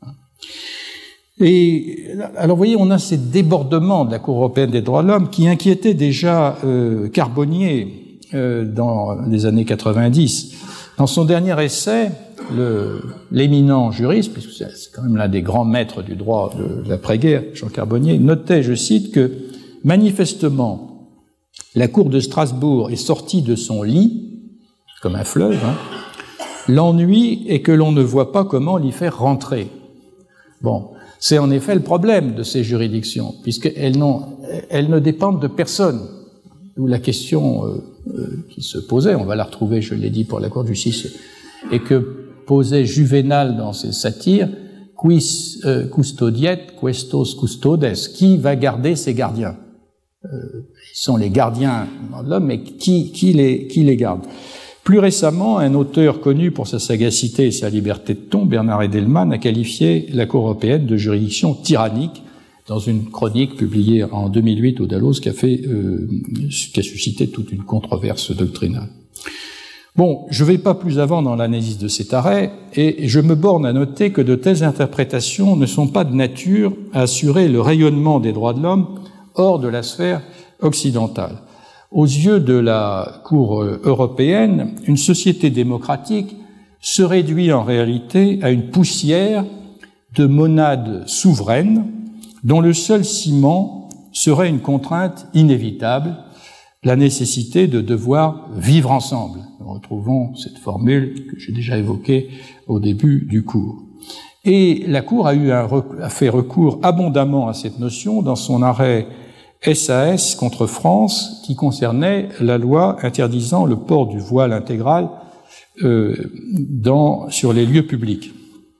Et alors, vous voyez, on a ces débordements de la Cour européenne des droits de l'homme qui inquiétaient déjà euh, Carbonnier euh, dans les années quatre-vingt-dix. Dans son dernier essai, le, l'éminent juriste, puisque c'est quand même l'un des grands maîtres du droit de l'après-guerre, Jean Carbonnier, notait, je cite, que manifestement, la Cour de Strasbourg est sortie de son lit, comme un fleuve, hein. L'ennui est que l'on ne voit pas comment l'y faire rentrer. Bon. C'est en effet le problème de ces juridictions, puisqu'elles n'ont, elles ne dépendent de personne. D'où la question euh, euh, qui se posait, on va la retrouver, je l'ai dit, pour la Cour de justice, et que posait Juvénal dans ses satires, quis euh, custodiet questos custodes, qui va garder ces gardiens? euh, Ils sont les gardiens de l'homme, mais qui, qui, les, qui les garde? Plus récemment, un auteur connu pour sa sagacité et sa liberté de ton, Bernard Edelman, a qualifié la Cour européenne de juridiction tyrannique dans une chronique publiée en deux mille huit au Dallos qui a fait, euh, qui a suscité toute une controverse doctrinale. Bon, je ne vais pas plus avant dans l'analyse de cet arrêt et je me borne à noter que de telles interprétations ne sont pas de nature à assurer le rayonnement des droits de l'homme hors de la sphère occidentale. Aux yeux de la Cour européenne, une société démocratique se réduit en réalité à une poussière de monades souveraines dont le seul ciment serait une contrainte inévitable, la nécessité de devoir vivre ensemble. Nous retrouvons cette formule que j'ai déjà évoquée au début du cours. Et la Cour a, eu un, a fait recours abondamment à cette notion dans son arrêt S A S contre France, qui concernait la loi interdisant le port du voile intégral euh, dans, sur les lieux publics.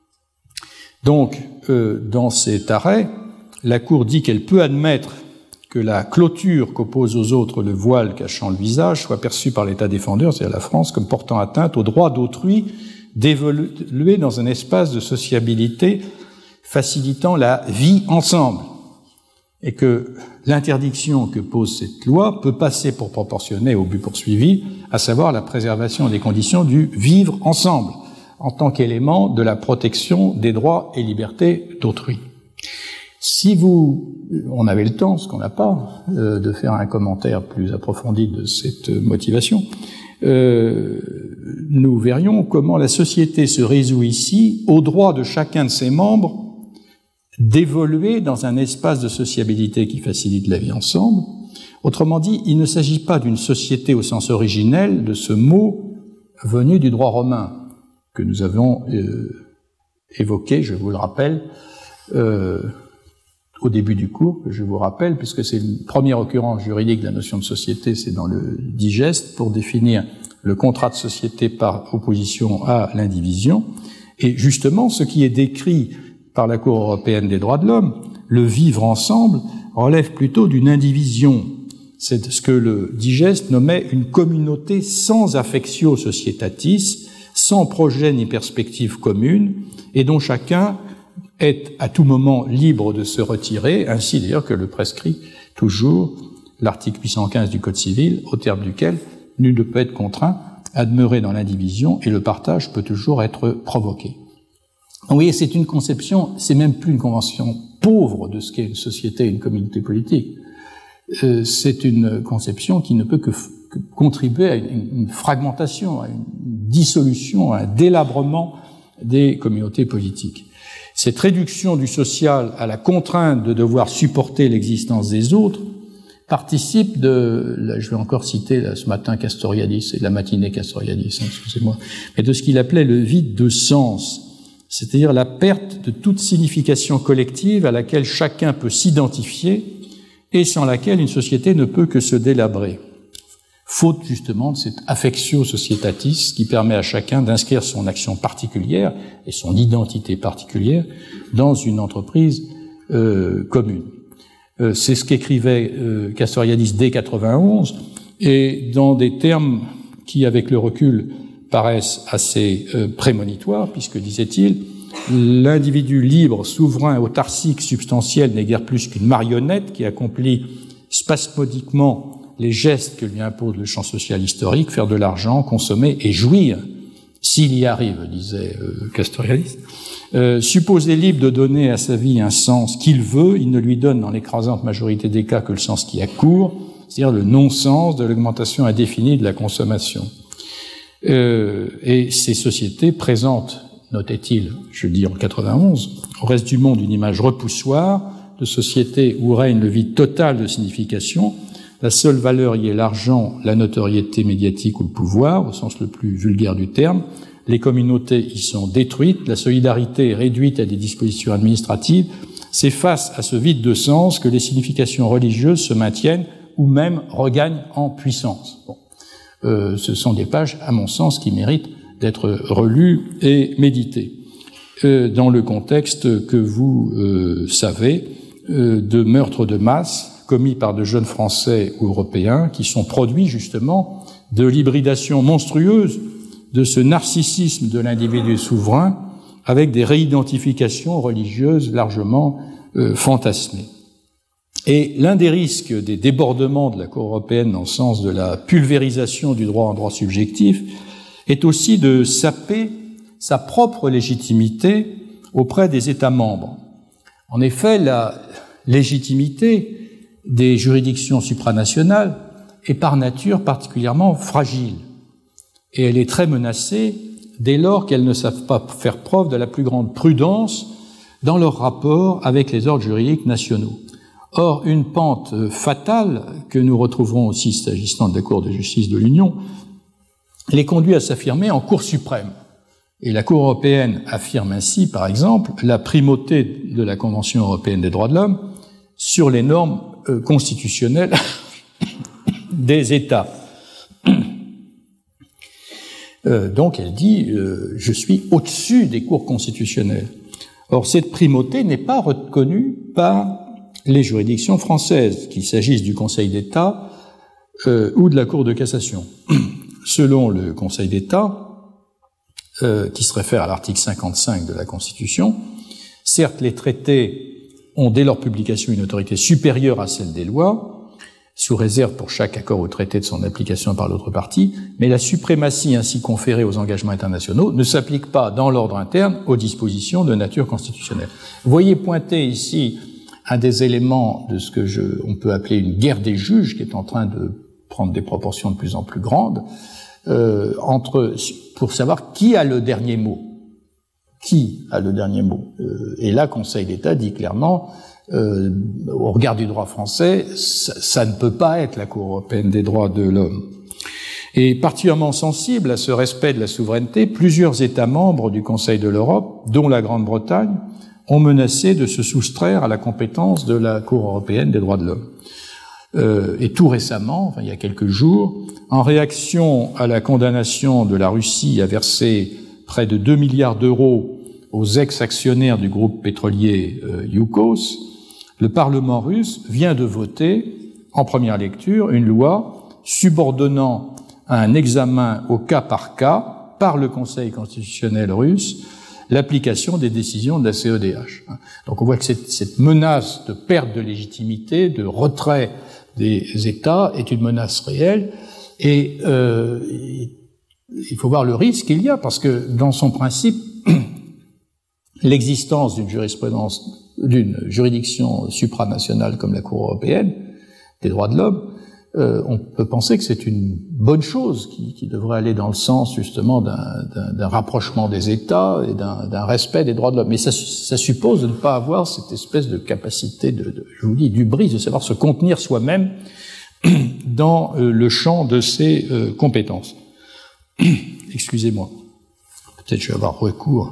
Donc, euh, dans cet arrêt, la Cour dit qu'elle peut admettre que la clôture qu'oppose aux autres le voile cachant le visage soit perçue par l'État défendeur, c'est-à-dire la France, comme portant atteinte au droit d'autrui d'évoluer dans un espace de sociabilité facilitant la vie ensemble, et que l'interdiction que pose cette loi peut passer pour proportionnée au but poursuivi, à savoir la préservation des conditions du vivre ensemble, en tant qu'élément de la protection des droits et libertés d'autrui. Si vous, on avait le temps, ce qu'on n'a pas, euh, de faire un commentaire plus approfondi de cette motivation, euh, nous verrions comment la société se résout ici au droit de chacun de ses membres d'évoluer dans un espace de sociabilité qui facilite la vie ensemble. Autrement dit, il ne s'agit pas d'une société au sens originel de ce mot venu du droit romain que nous avons euh, évoqué, je vous le rappelle, euh, au début du cours, que je vous rappelle, puisque c'est une première occurrence juridique de la notion de société, c'est dans le digeste, pour définir le contrat de société par opposition à l'indivision. Et justement, ce qui est décrit par la Cour européenne des droits de l'homme, le vivre ensemble relève plutôt d'une indivision. C'est ce que le digeste nommait une communauté sans affectio societatis, sans projet ni perspective commune, et dont chacun est à tout moment libre de se retirer, ainsi d'ailleurs que le prescrit toujours l'article huit cent quinze du Code civil, au terme duquel nul ne peut être contraint à demeurer dans l'indivision et le partage peut toujours être provoqué. Vous voyez, c'est une conception, c'est même plus une convention pauvre de ce qu'est une société et une communauté politique. Euh, c'est une conception qui ne peut que, f- que contribuer à une, une fragmentation, à une dissolution, à un délabrement des communautés politiques. Cette réduction du social à la contrainte de devoir supporter l'existence des autres participe de, là, je vais encore citer là, ce matin Castoriadis et la matinée Castoriadis, hein, excusez-moi, mais de ce qu'il appelait le vide de sens, c'est-à-dire la perte de toute signification collective à laquelle chacun peut s'identifier et sans laquelle une société ne peut que se délabrer, faute justement de cette affectio societatis qui permet à chacun d'inscrire son action particulière et son identité particulière dans une entreprise euh, commune. Euh, c'est ce qu'écrivait euh, Castoriadis dès quatre-vingt-onze, et dans des termes qui, avec le recul, paraissent assez euh, prémonitoires, puisque, disait-il, l'individu libre, souverain, autarcique, substantiel n'est guère plus qu'une marionnette qui accomplit spasmodiquement les gestes que lui impose le champ social historique, faire de l'argent, consommer et jouir, s'il y arrive, disait euh, Castoriadis. Euh, supposé libre de donner à sa vie un sens qu'il veut, il ne lui donne dans l'écrasante majorité des cas que le sens qui accourt, c'est-à-dire le non-sens de l'augmentation indéfinie de la consommation. Euh, et ces sociétés présentent, notait-il, je dis en quatre-vingt-onze, au reste du monde une image repoussoire de société où règne le vide total de signification. La seule valeur y est l'argent, la notoriété médiatique ou le pouvoir, au sens le plus vulgaire du terme. Les communautés y sont détruites, la solidarité est réduite à des dispositions administratives. C'est face à ce vide de sens que les significations religieuses se maintiennent ou même regagnent en puissance. Bon. Euh, ce sont des pages, à mon sens, qui méritent d'être relues et méditées. Euh, dans le contexte que vous euh, savez euh, de meurtres de masse commis par de jeunes Français ou Européens qui sont produits justement de l'hybridation monstrueuse de ce narcissisme de l'individu souverain avec des réidentifications religieuses largement euh, fantasmées. Et l'un des risques des débordements de la Cour européenne dans le sens de la pulvérisation du droit en droit subjectif est aussi de saper sa propre légitimité auprès des États membres. En effet, la légitimité des juridictions supranationales est par nature particulièrement fragile et elle est très menacée dès lors qu'elles ne savent pas faire preuve de la plus grande prudence dans leur rapport avec les ordres juridiques nationaux. Or, une pente fatale que nous retrouverons aussi s'agissant de la Cour de justice de l'Union les conduit à s'affirmer en Cour suprême. Et la Cour européenne affirme ainsi, par exemple, la primauté de la Convention européenne des droits de l'homme sur les normes euh, constitutionnelles des États. Euh, donc elle dit euh, « je suis au-dessus des cours constitutionnelles ». Or, cette primauté n'est pas reconnue par les juridictions françaises, qu'il s'agisse du Conseil d'État euh, ou de la Cour de cassation. Selon le Conseil d'État, euh, qui se réfère à l'article cinquante-cinq de la Constitution, certes, les traités ont dès leur publication une autorité supérieure à celle des lois, sous réserve pour chaque accord ou traité de son application par l'autre partie, mais la suprématie ainsi conférée aux engagements internationaux ne s'applique pas dans l'ordre interne aux dispositions de nature constitutionnelle. Vous voyez pointer ici un des éléments de ce que je, on peut appeler une guerre des juges qui est en train de prendre des proportions de plus en plus grandes, euh, entre, pour savoir qui a le dernier mot. Qui a le dernier mot euh, Et là, Conseil d'État dit clairement, euh, au regard du droit français, ça, ça ne peut pas être la Cour européenne des droits de l'homme. Et particulièrement sensible à ce respect de la souveraineté, plusieurs États membres du Conseil de l'Europe, dont la Grande-Bretagne, ont menacé de se soustraire à la compétence de la Cour européenne des droits de l'homme. Euh, et tout récemment, enfin, il y a quelques jours, en réaction à la condamnation de la Russie à verser près de deux milliards d'euros aux ex-actionnaires du groupe pétrolier euh, Yukos, le Parlement russe vient de voter, en première lecture, une loi subordonnant à un examen au cas par cas par le Conseil constitutionnel russe l'application des décisions de la C E D H. Donc on voit que cette, cette menace de perte de légitimité, de retrait des États est une menace réelle et euh, il faut voir le risque qu'il y a parce que dans son principe, l'existence d'une jurisprudence, d'une juridiction supranationale comme la Cour européenne des droits de l'homme, euh, on peut penser que c'est une bonne chose qui, qui devrait aller dans le sens justement d'un, d'un, d'un rapprochement des États et d'un, d'un respect des droits de l'homme. Mais ça, ça suppose de ne pas avoir cette espèce de capacité de, de je vous dis, d'hubris, de savoir se contenir soi-même dans euh, le champ de ses euh, compétences. Excusez-moi, peut-être je vais avoir recours.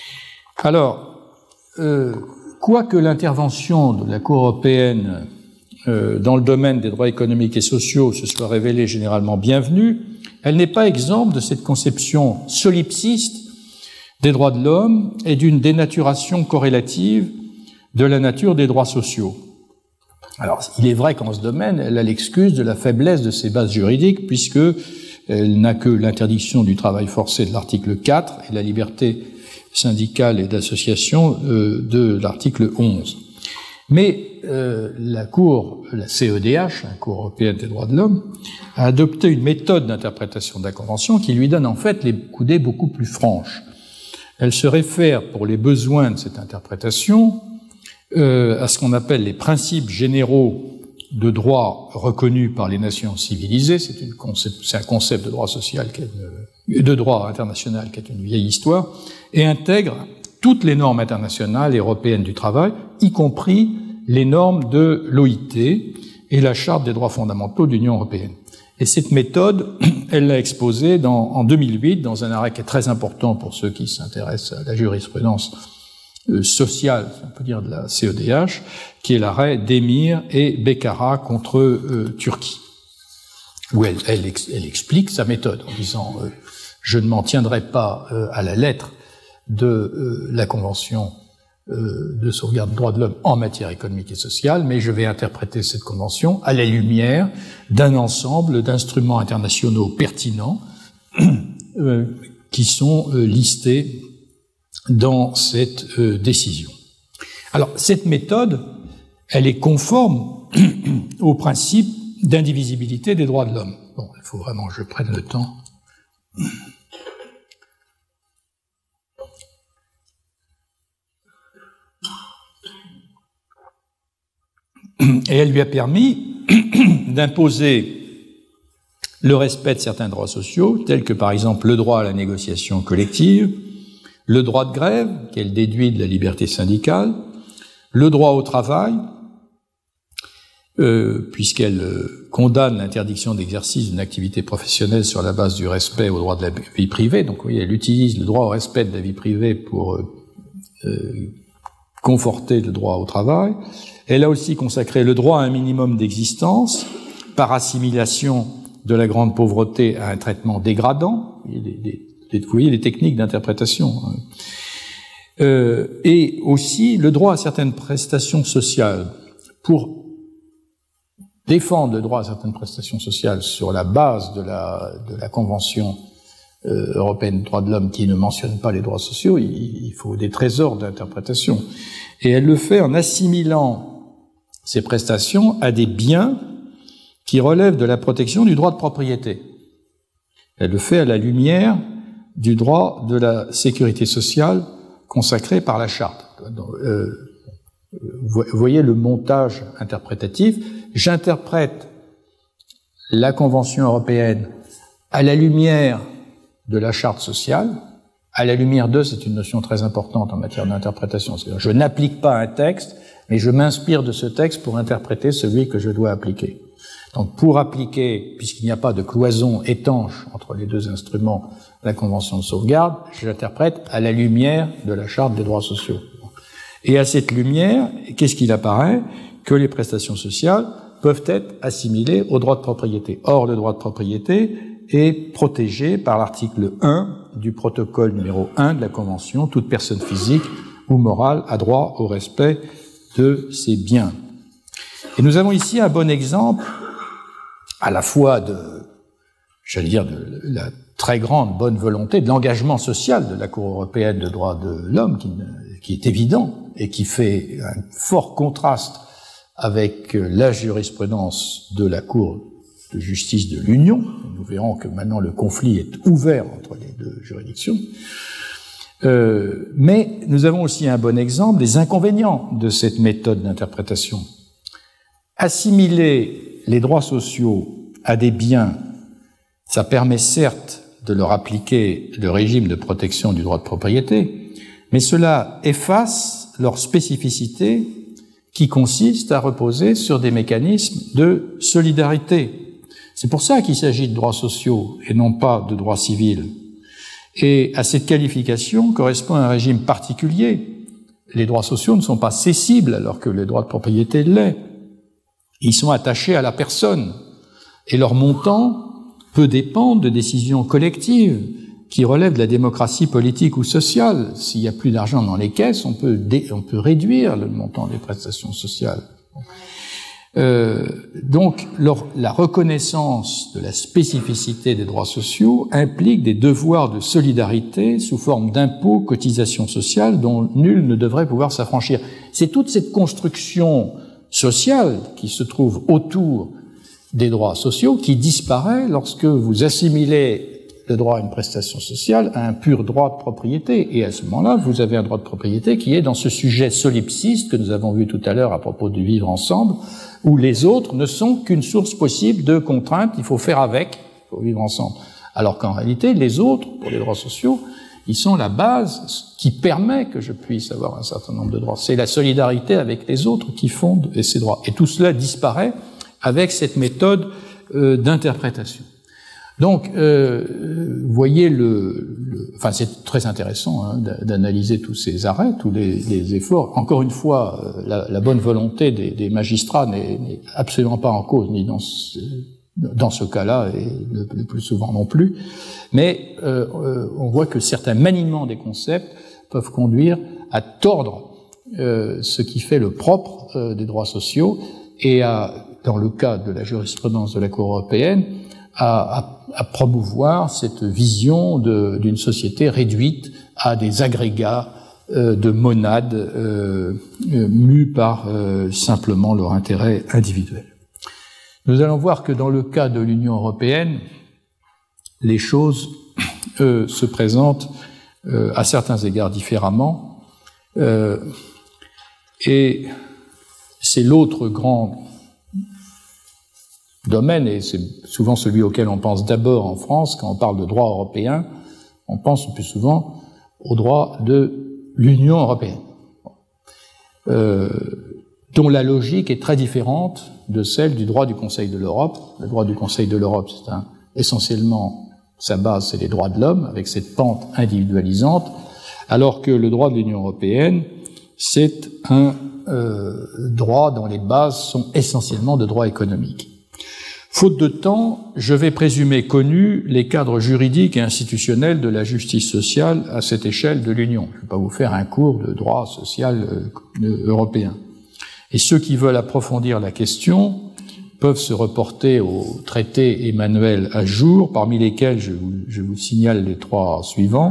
Alors, euh, quoique l'intervention de la Cour européenne euh, dans le domaine des droits économiques et sociaux se soit révélée généralement bienvenue, elle n'est pas exempte de cette conception solipsiste des droits de l'homme et d'une dénaturation corrélative de la nature des droits sociaux. Alors, il est vrai qu'en ce domaine, elle a l'excuse de la faiblesse de ses bases juridiques, puisque elle n'a que l'interdiction du travail forcé de l'article quatre et la liberté syndicale et d'association euh, de l'article onze. Mais euh, la Cour, la C E D H, la Cour européenne des droits de l'homme, a adopté une méthode d'interprétation de la Convention qui lui donne en fait les coudées beaucoup plus franches. Elle se réfère, pour les besoins de cette interprétation, euh, à ce qu'on appelle les principes généraux de droit reconnus par les nations civilisées. C'est, une concept, c'est un concept de droit social, qui est une, de droit international qui est une vieille histoire, et intègre toutes les normes internationales et européennes du travail, y compris les normes de l'O I T et la Charte des droits fondamentaux de l'Union européenne. Et cette méthode, elle l'a exposée dans, en deux mille huit dans un arrêt qui est très important pour ceux qui s'intéressent à la jurisprudence euh, sociale, on peut dire de la C E D H, qui est l'arrêt Demir et Bekkara contre euh, Turquie, où elle, elle, elle explique sa méthode en disant euh, « je ne m'en tiendrai pas euh, à la lettre de euh, la Convention euh, de sauvegarde des droits de l'homme en matière économique et sociale, mais je vais interpréter cette Convention à la lumière d'un ensemble d'instruments internationaux pertinents euh, qui sont euh, listés dans cette euh, décision. » Alors, cette méthode, elle est conforme au principe d'indivisibilité des droits de l'homme. Bon, il faut vraiment que je prenne le temps. Et elle lui a permis d'imposer le respect de certains droits sociaux, tels que par exemple le droit à la négociation collective, le droit de grève, qu'elle déduit de la liberté syndicale, le droit au travail, euh, puisqu'elle euh, condamne l'interdiction d'exercice d'une activité professionnelle sur la base du respect au droit de la vie privée. Donc oui, elle utilise le droit au respect de la vie privée pour euh, euh, conforter le droit au travail. Elle a aussi consacré le droit à un minimum d'existence par assimilation de la grande pauvreté à un traitement dégradant. Vous voyez les, les, vous voyez les techniques d'interprétation. Euh, et aussi le droit à certaines prestations sociales. Pour défendre le droit à certaines prestations sociales sur la base de la, de la Convention euh, européenne des droits de l'homme qui ne mentionne pas les droits sociaux, il, il faut des trésors d'interprétation. Et elle le fait en assimilant ces prestations à des biens qui relèvent de la protection du droit de propriété. Elle le fait à la lumière du droit de la sécurité sociale consacré par la Charte. Euh, vous voyez le montage interprétatif. J'interprète la Convention européenne à la lumière de la Charte sociale. À la lumière de, c'est une notion très importante en matière d'interprétation. C'est-à-dire, je n'applique pas un texte, mais je m'inspire de ce texte pour interpréter celui que je dois appliquer. Donc, pour appliquer, puisqu'il n'y a pas de cloison étanche entre les deux instruments, la Convention de sauvegarde, je l'interprète à la lumière de la Charte des droits sociaux. Et à cette lumière, qu'est-ce qu'il apparaît? Que les prestations sociales peuvent être assimilées au droit de propriété. Or, le droit de propriété est protégé par l'article un du protocole numéro un de la Convention. Toute personne physique ou morale a droit au respect de ses biens. Et nous avons ici un bon exemple à la fois de, j'allais dire, de la très grande bonne volonté, de l'engagement social de la Cour européenne des droits de l'homme, qui, qui est évident et qui fait un fort contraste avec la jurisprudence de la Cour de justice de l'Union. Nous verrons que maintenant le conflit est ouvert entre les deux juridictions. Euh, mais nous avons aussi un bon exemple des inconvénients de cette méthode d'interprétation. Assimiler les droits sociaux à des biens, ça permet certes de leur appliquer le régime de protection du droit de propriété, mais cela efface leur spécificité qui consiste à reposer sur des mécanismes de solidarité. C'est pour ça qu'il s'agit de droits sociaux et non pas de droits civils. Et à cette qualification correspond un régime particulier. Les droits sociaux ne sont pas cessibles alors que les droits de propriété l'est. Ils sont attachés à la personne et leur montant peut dépendre de décisions collectives qui relèvent de la démocratie politique ou sociale. S'il n'y a plus d'argent dans les caisses, on peut, dé, on peut réduire le montant des prestations sociales. Euh, donc, leur, la reconnaissance de la spécificité des droits sociaux implique des devoirs de solidarité sous forme d'impôts, cotisations sociales dont nul ne devrait pouvoir s'affranchir. C'est toute cette construction sociale qui se trouve autour des droits sociaux qui disparaît lorsque vous assimilez le droit à une prestation sociale à un pur droit de propriété. Et à ce moment-là, vous avez un droit de propriété qui est dans ce sujet solipsiste que nous avons vu tout à l'heure à propos du vivre ensemble, où les autres ne sont qu'une source possible de contraintes, il faut faire avec, il faut vivre ensemble. Alors qu'en réalité, les autres, pour les droits sociaux, ils sont la base qui permet que je puisse avoir un certain nombre de droits. C'est la solidarité avec les autres qui fonde ces droits. Et tout cela disparaît avec cette méthode euh, d'interprétation. Donc, euh, voyez le, le, enfin, c'est très intéressant hein, d'analyser tous ces arrêts, tous les, les efforts. Encore une fois, la, la bonne volonté des, des magistrats n'est absolument pas en cause, ni dans ce, dans ce cas-là, et le, le plus souvent non plus. Mais euh, euh, on voit que certains maniements des concepts peuvent conduire à tordre euh, ce qui fait le propre euh, des droits sociaux, et à, dans le cas de la jurisprudence de la Cour européenne, à, à, à promouvoir cette vision d'une société réduite à des agrégats euh, de monades euh, euh, mus par euh, simplement leur intérêt individuel. Nous allons voir que dans le cas de l'Union européenne, les choses euh, se présentent euh, à certains égards différemment, euh, et c'est l'autre grand domaine, et c'est souvent celui auquel on pense d'abord en France. Quand on parle de droit européen, on pense le plus souvent au droit de l'Union européenne, euh, dont la logique est très différente de celle du droit du Conseil de l'Europe. Le droit du Conseil de l'Europe, c'est un, essentiellement, sa base, c'est les droits de l'homme, avec cette pente individualisante, alors que le droit de l'Union européenne, c'est un euh, droit dont les bases sont essentiellement de droit économique. Faute de temps, je vais présumer connus les cadres juridiques et institutionnels de la justice sociale à cette échelle de l'Union. Je ne vais pas vous faire un cours de droit social euh, européen. Et ceux qui veulent approfondir la question peuvent se reporter aux traités et manuels à jour, parmi lesquels je vous, je vous signale les trois suivants.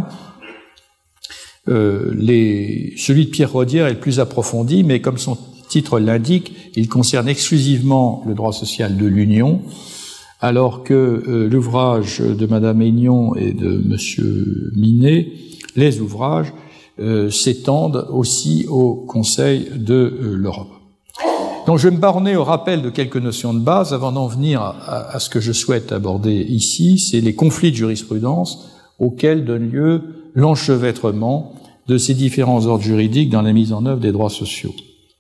Euh, les, celui de Pierre Rodière est le plus approfondi, mais comme son titre l'indique, il concerne exclusivement le droit social de l'Union, alors que euh, l'ouvrage de Madame Aignan et de Monsieur Minet, les ouvrages, euh, s'étendent aussi au Conseil de euh, l'Europe. Donc je vais me borner au rappel de quelques notions de base avant d'en venir à, à, à ce que je souhaite aborder ici, c'est les conflits de jurisprudence auxquels donne lieu l'enchevêtrement de ces différents ordres juridiques dans la mise en œuvre des droits sociaux.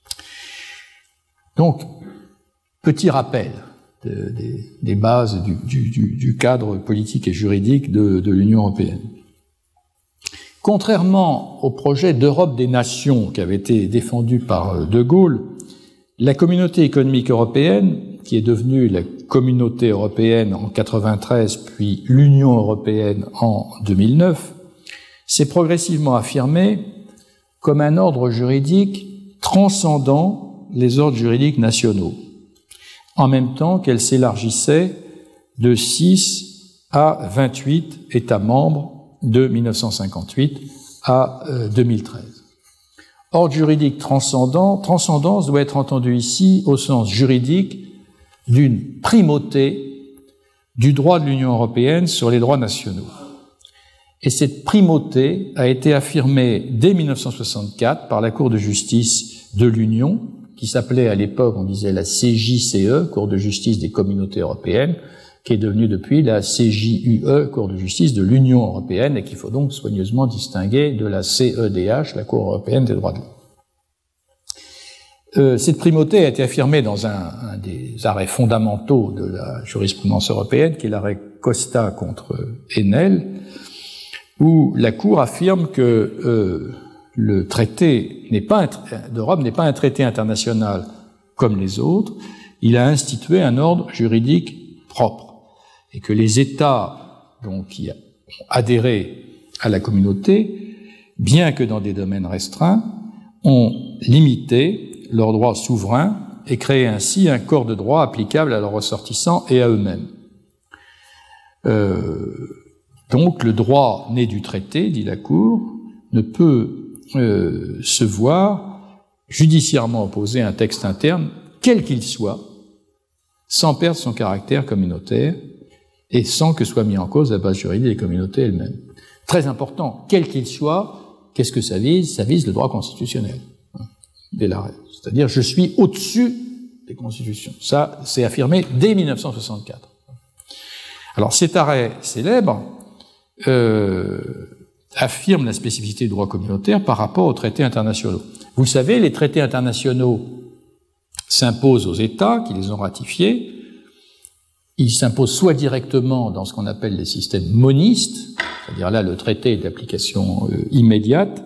Donc, petit rappel de, de, des bases du, du, du, du cadre politique et juridique de, de l'Union européenne. Contrairement au projet d'Europe des nations qui avait été défendu par De Gaulle, la communauté économique européenne, qui est devenue la communauté européenne en quatre-vingt-treize, puis l'Union européenne en deux mille neuf, s'est progressivement affirmée comme un ordre juridique transcendant les ordres juridiques nationaux, en même temps qu'elle s'élargissait de six à vingt-huit États membres de mille neuf cent cinquante-huit à deux mille treize. Ordre juridique transcendant, transcendance doit être entendue ici au sens juridique d'une primauté du droit de l'Union européenne sur les droits nationaux. Et cette primauté a été affirmée dès mille neuf cent soixante-quatre par la Cour de justice de l'Union, qui s'appelait à l'époque, on disait la C J C E, Cour de justice des communautés européennes, qui est devenue depuis la C J U E, Cour de justice de l'Union européenne, et qu'il faut donc soigneusement distinguer de la C E D H, la Cour européenne des droits de l'homme. Euh, cette primauté a été affirmée dans un, un des arrêts fondamentaux de la jurisprudence européenne, qui est l'arrêt Costa contre Enel, où la Cour affirme que euh, le traité n'est pas de Rome n'est pas un traité international comme les autres, il a institué un ordre juridique propre, et que les États donc, qui adhéré à la communauté, bien que dans des domaines restreints, ont limité leurs droits souverains et créé ainsi un corps de droit applicable à leurs ressortissants et à eux-mêmes. Euh, donc le droit né du traité, dit la Cour, ne peut euh, se voir judiciairement opposer à un texte interne, quel qu'il soit, sans perdre son caractère communautaire et sans que soit mis en cause la base juridique des communautés elles-mêmes. Très important, quel qu'il soit, qu'est-ce que ça vise? Ça vise le droit constitutionnel, dès l'arrêt. C'est-à-dire, je suis au-dessus des constitutions. Ça, c'est affirmé dès mille neuf cent soixante-quatre. Alors, cet arrêt célèbre euh, affirme la spécificité du droit communautaire par rapport aux traités internationaux. Vous le savez, les traités internationaux s'imposent aux États qui les ont ratifiés. Ils s'imposent soit directement dans ce qu'on appelle les systèmes monistes, c'est-à-dire là le traité est d'application euh, immédiate,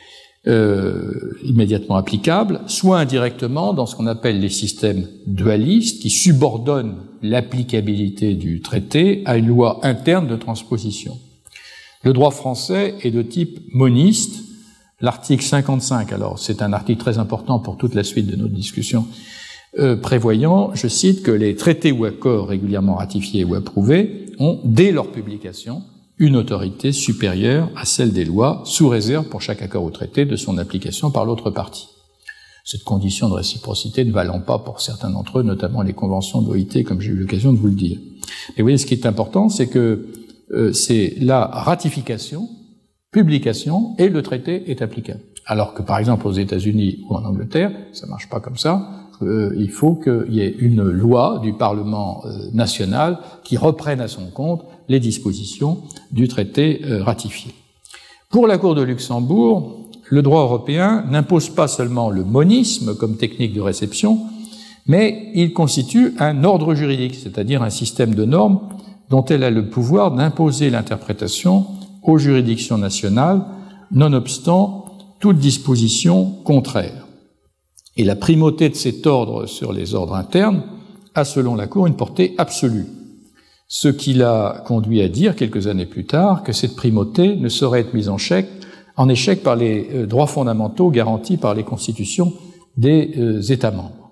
euh, immédiatement applicable, soit indirectement dans ce qu'on appelle les systèmes dualistes qui subordonnent l'applicabilité du traité à une loi interne de transposition. Le droit français est de type moniste. L'article cinquante-cinq, alors c'est un article très important pour toute la suite de notre discussion, euh, prévoyant, je cite, que les traités ou accords régulièrement ratifiés ou approuvés ont, dès leur publication, une autorité supérieure à celle des lois, sous réserve pour chaque accord ou traité de son application par l'autre partie. Cette condition de réciprocité ne valant pas pour certains d'entre eux, notamment les conventions de l'O I T, comme j'ai eu l'occasion de vous le dire. Mais vous voyez, ce qui est important, c'est que euh, c'est la ratification, publication, et le traité est applicable. Alors que, par exemple, aux États-Unis ou en Angleterre, ça ne marche pas comme ça. Euh, il faut qu'il y ait une loi du Parlement euh, national qui reprenne à son compte les dispositions du traité euh, ratifié. Pour la Cour de Luxembourg, le droit européen n'impose pas seulement le monisme comme technique de réception, mais il constitue un ordre juridique, c'est-à-dire un système de normes dont elle a le pouvoir d'imposer l'interprétation aux juridictions nationales, nonobstant toute disposition contraire. Et la primauté de cet ordre sur les ordres internes a, selon la Cour, une portée absolue, ce qui l'a conduit à dire, quelques années plus tard, que cette primauté ne saurait être mise en échec, en échec par les droits fondamentaux garantis par les constitutions des euh, États membres.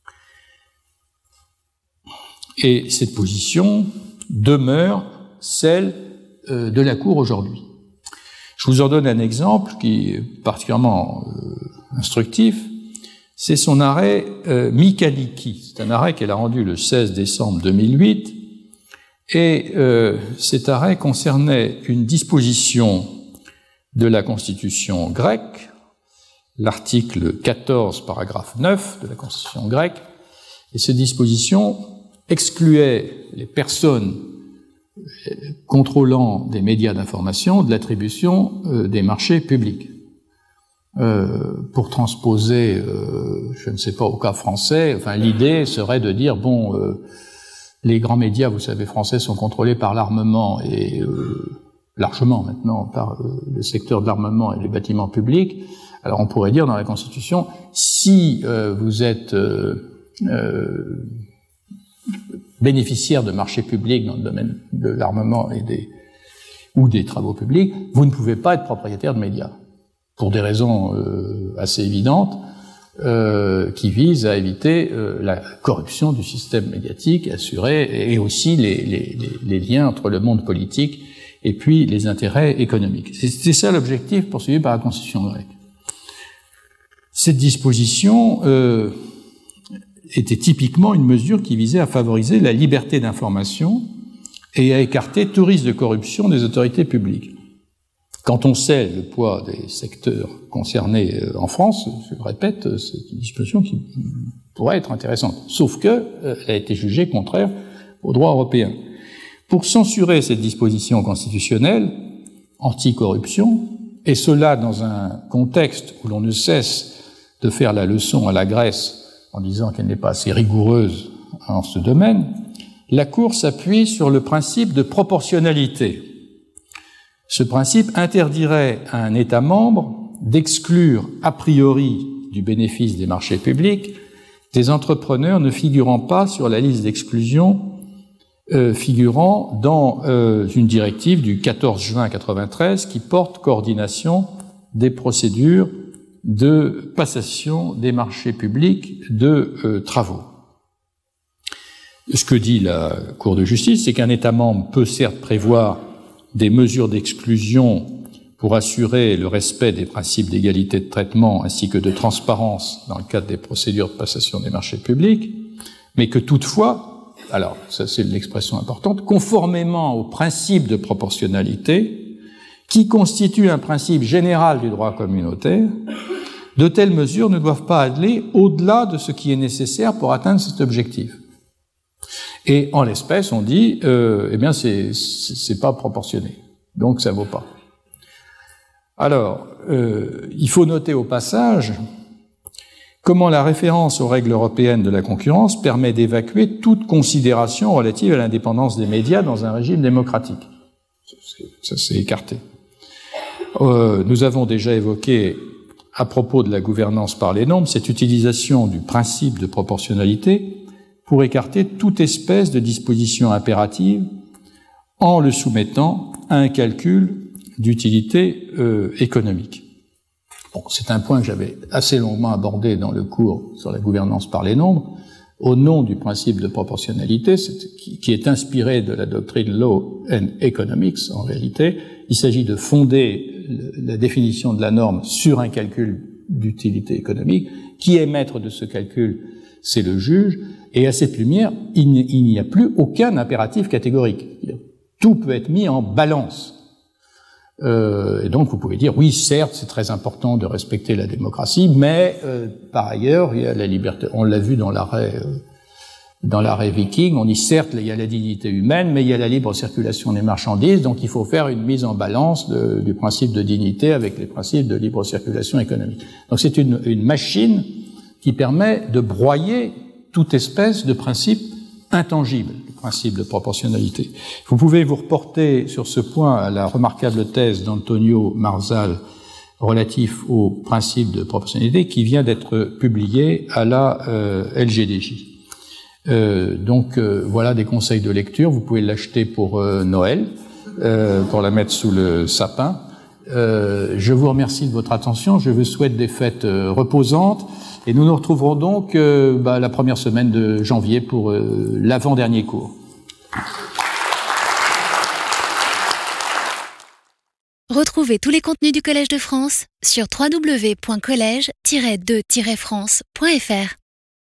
Et cette position demeure celle euh, de la Cour aujourd'hui. Je vous en donne un exemple qui est particulièrement euh, instructif. C'est son arrêt euh, Michaliki. C'est un arrêt qu'elle a rendu le seize décembre deux mille huit. Et euh, cet arrêt concernait une disposition de la Constitution grecque, l'article quatorze, paragraphe neuf de la Constitution grecque, et cette disposition excluait les personnes contrôlant des médias d'information de l'attribution euh, des marchés publics. Euh, pour transposer, euh, je ne sais pas, au cas français, enfin l'idée serait de dire, bon, euh, les grands médias, vous savez, français sont contrôlés par l'armement et euh, largement maintenant par euh, le secteur de l'armement et les bâtiments publics. Alors on pourrait dire dans la Constitution, si euh, vous êtes euh, euh, bénéficiaire de marchés publics dans le domaine de l'armement et des ou des travaux publics, vous ne pouvez pas être propriétaire de médias, pour des raisons euh, assez évidentes, euh, qui visent à éviter euh, la corruption du système médiatique, assurer, et aussi les, les, les liens entre le monde politique et puis les intérêts économiques. C'est ça l'objectif poursuivi par la Constitution grecque. Cette disposition euh, était typiquement une mesure qui visait à favoriser la liberté d'information et à écarter tout risque de corruption des autorités publiques. Quand on sait le poids des secteurs concernés en France, je le répète, c'est une disposition qui pourrait être intéressante, sauf que euh, elle a été jugée contraire au droit européen. Pour censurer cette disposition constitutionnelle anti-corruption, et cela dans un contexte où l'on ne cesse de faire la leçon à la Grèce en disant qu'elle n'est pas assez rigoureuse en ce domaine, la Cour s'appuie sur le principe de proportionnalité. Ce principe interdirait à un État membre d'exclure a priori du bénéfice des marchés publics des entrepreneurs ne figurant pas sur la liste d'exclusion euh, figurant dans euh, une directive du quatorze juin quatre-vingt-treize qui porte coordination des procédures de passation des marchés publics de euh, travaux. Ce que dit la Cour de justice, c'est qu'un État membre peut certes prévoir des mesures d'exclusion pour assurer le respect des principes d'égalité de traitement ainsi que de transparence dans le cadre des procédures de passation des marchés publics, mais que toutefois, alors ça c'est l'expression importante, conformément au principe de proportionnalité, qui constitue un principe général du droit communautaire, de telles mesures ne doivent pas aller au-delà de ce qui est nécessaire pour atteindre cet objectif. Et en l'espèce, on dit, euh, eh bien, c'est, c'est pas proportionné, donc ça vaut pas. Alors, euh, il faut noter au passage comment la référence aux règles européennes de la concurrence permet d'évacuer toute considération relative à l'indépendance des médias dans un régime démocratique. Ça s'est écarté. Euh, nous avons déjà évoqué, à propos de la gouvernance par les normes, cette utilisation du principe de proportionnalité pour écarter toute espèce de disposition impérative en le soumettant à un calcul d'utilité euh, économique. Bon, c'est un point que j'avais assez longuement abordé dans le cours sur la gouvernance par les nombres, au nom du principe de proportionnalité, qui, qui est inspiré de la doctrine Law and Economics en réalité. Il s'agit de fonder le, la définition de la norme sur un calcul d'utilité économique. Qui est maître de ce calcul? C'est le juge. Et à cette lumière, il n'y a plus aucun impératif catégorique. Tout peut être mis en balance. Euh, et donc, vous pouvez dire, oui, certes, c'est très important de respecter la démocratie, mais euh, par ailleurs, il y a la liberté. On l'a vu dans l'arrêt, euh, dans l'arrêt Viking. On dit, certes, il y a la dignité humaine, mais il y a la libre circulation des marchandises. Donc, il faut faire une mise en balance de, du principe de dignité avec les principes de libre circulation économique. Donc, c'est une, une machine qui permet de broyer toute espèce de principe intangible, le principe de proportionnalité. Vous pouvez vous reporter sur ce point à la remarquable thèse d'Antonio Marzal relatif au principe de proportionnalité qui vient d'être publiée à la euh, L G D J. Euh, donc euh, voilà des conseils de lecture. Vous pouvez l'acheter pour euh, Noël, euh, pour la mettre sous le sapin. Euh, je vous remercie de votre attention. Je vous souhaite des fêtes euh, reposantes. Et nous nous retrouverons donc euh, bah, la première semaine de janvier pour euh, l'avant-dernier cours. Retrouvez tous les contenus du Collège de France sur w w w point collège tiret de tiret france point f r.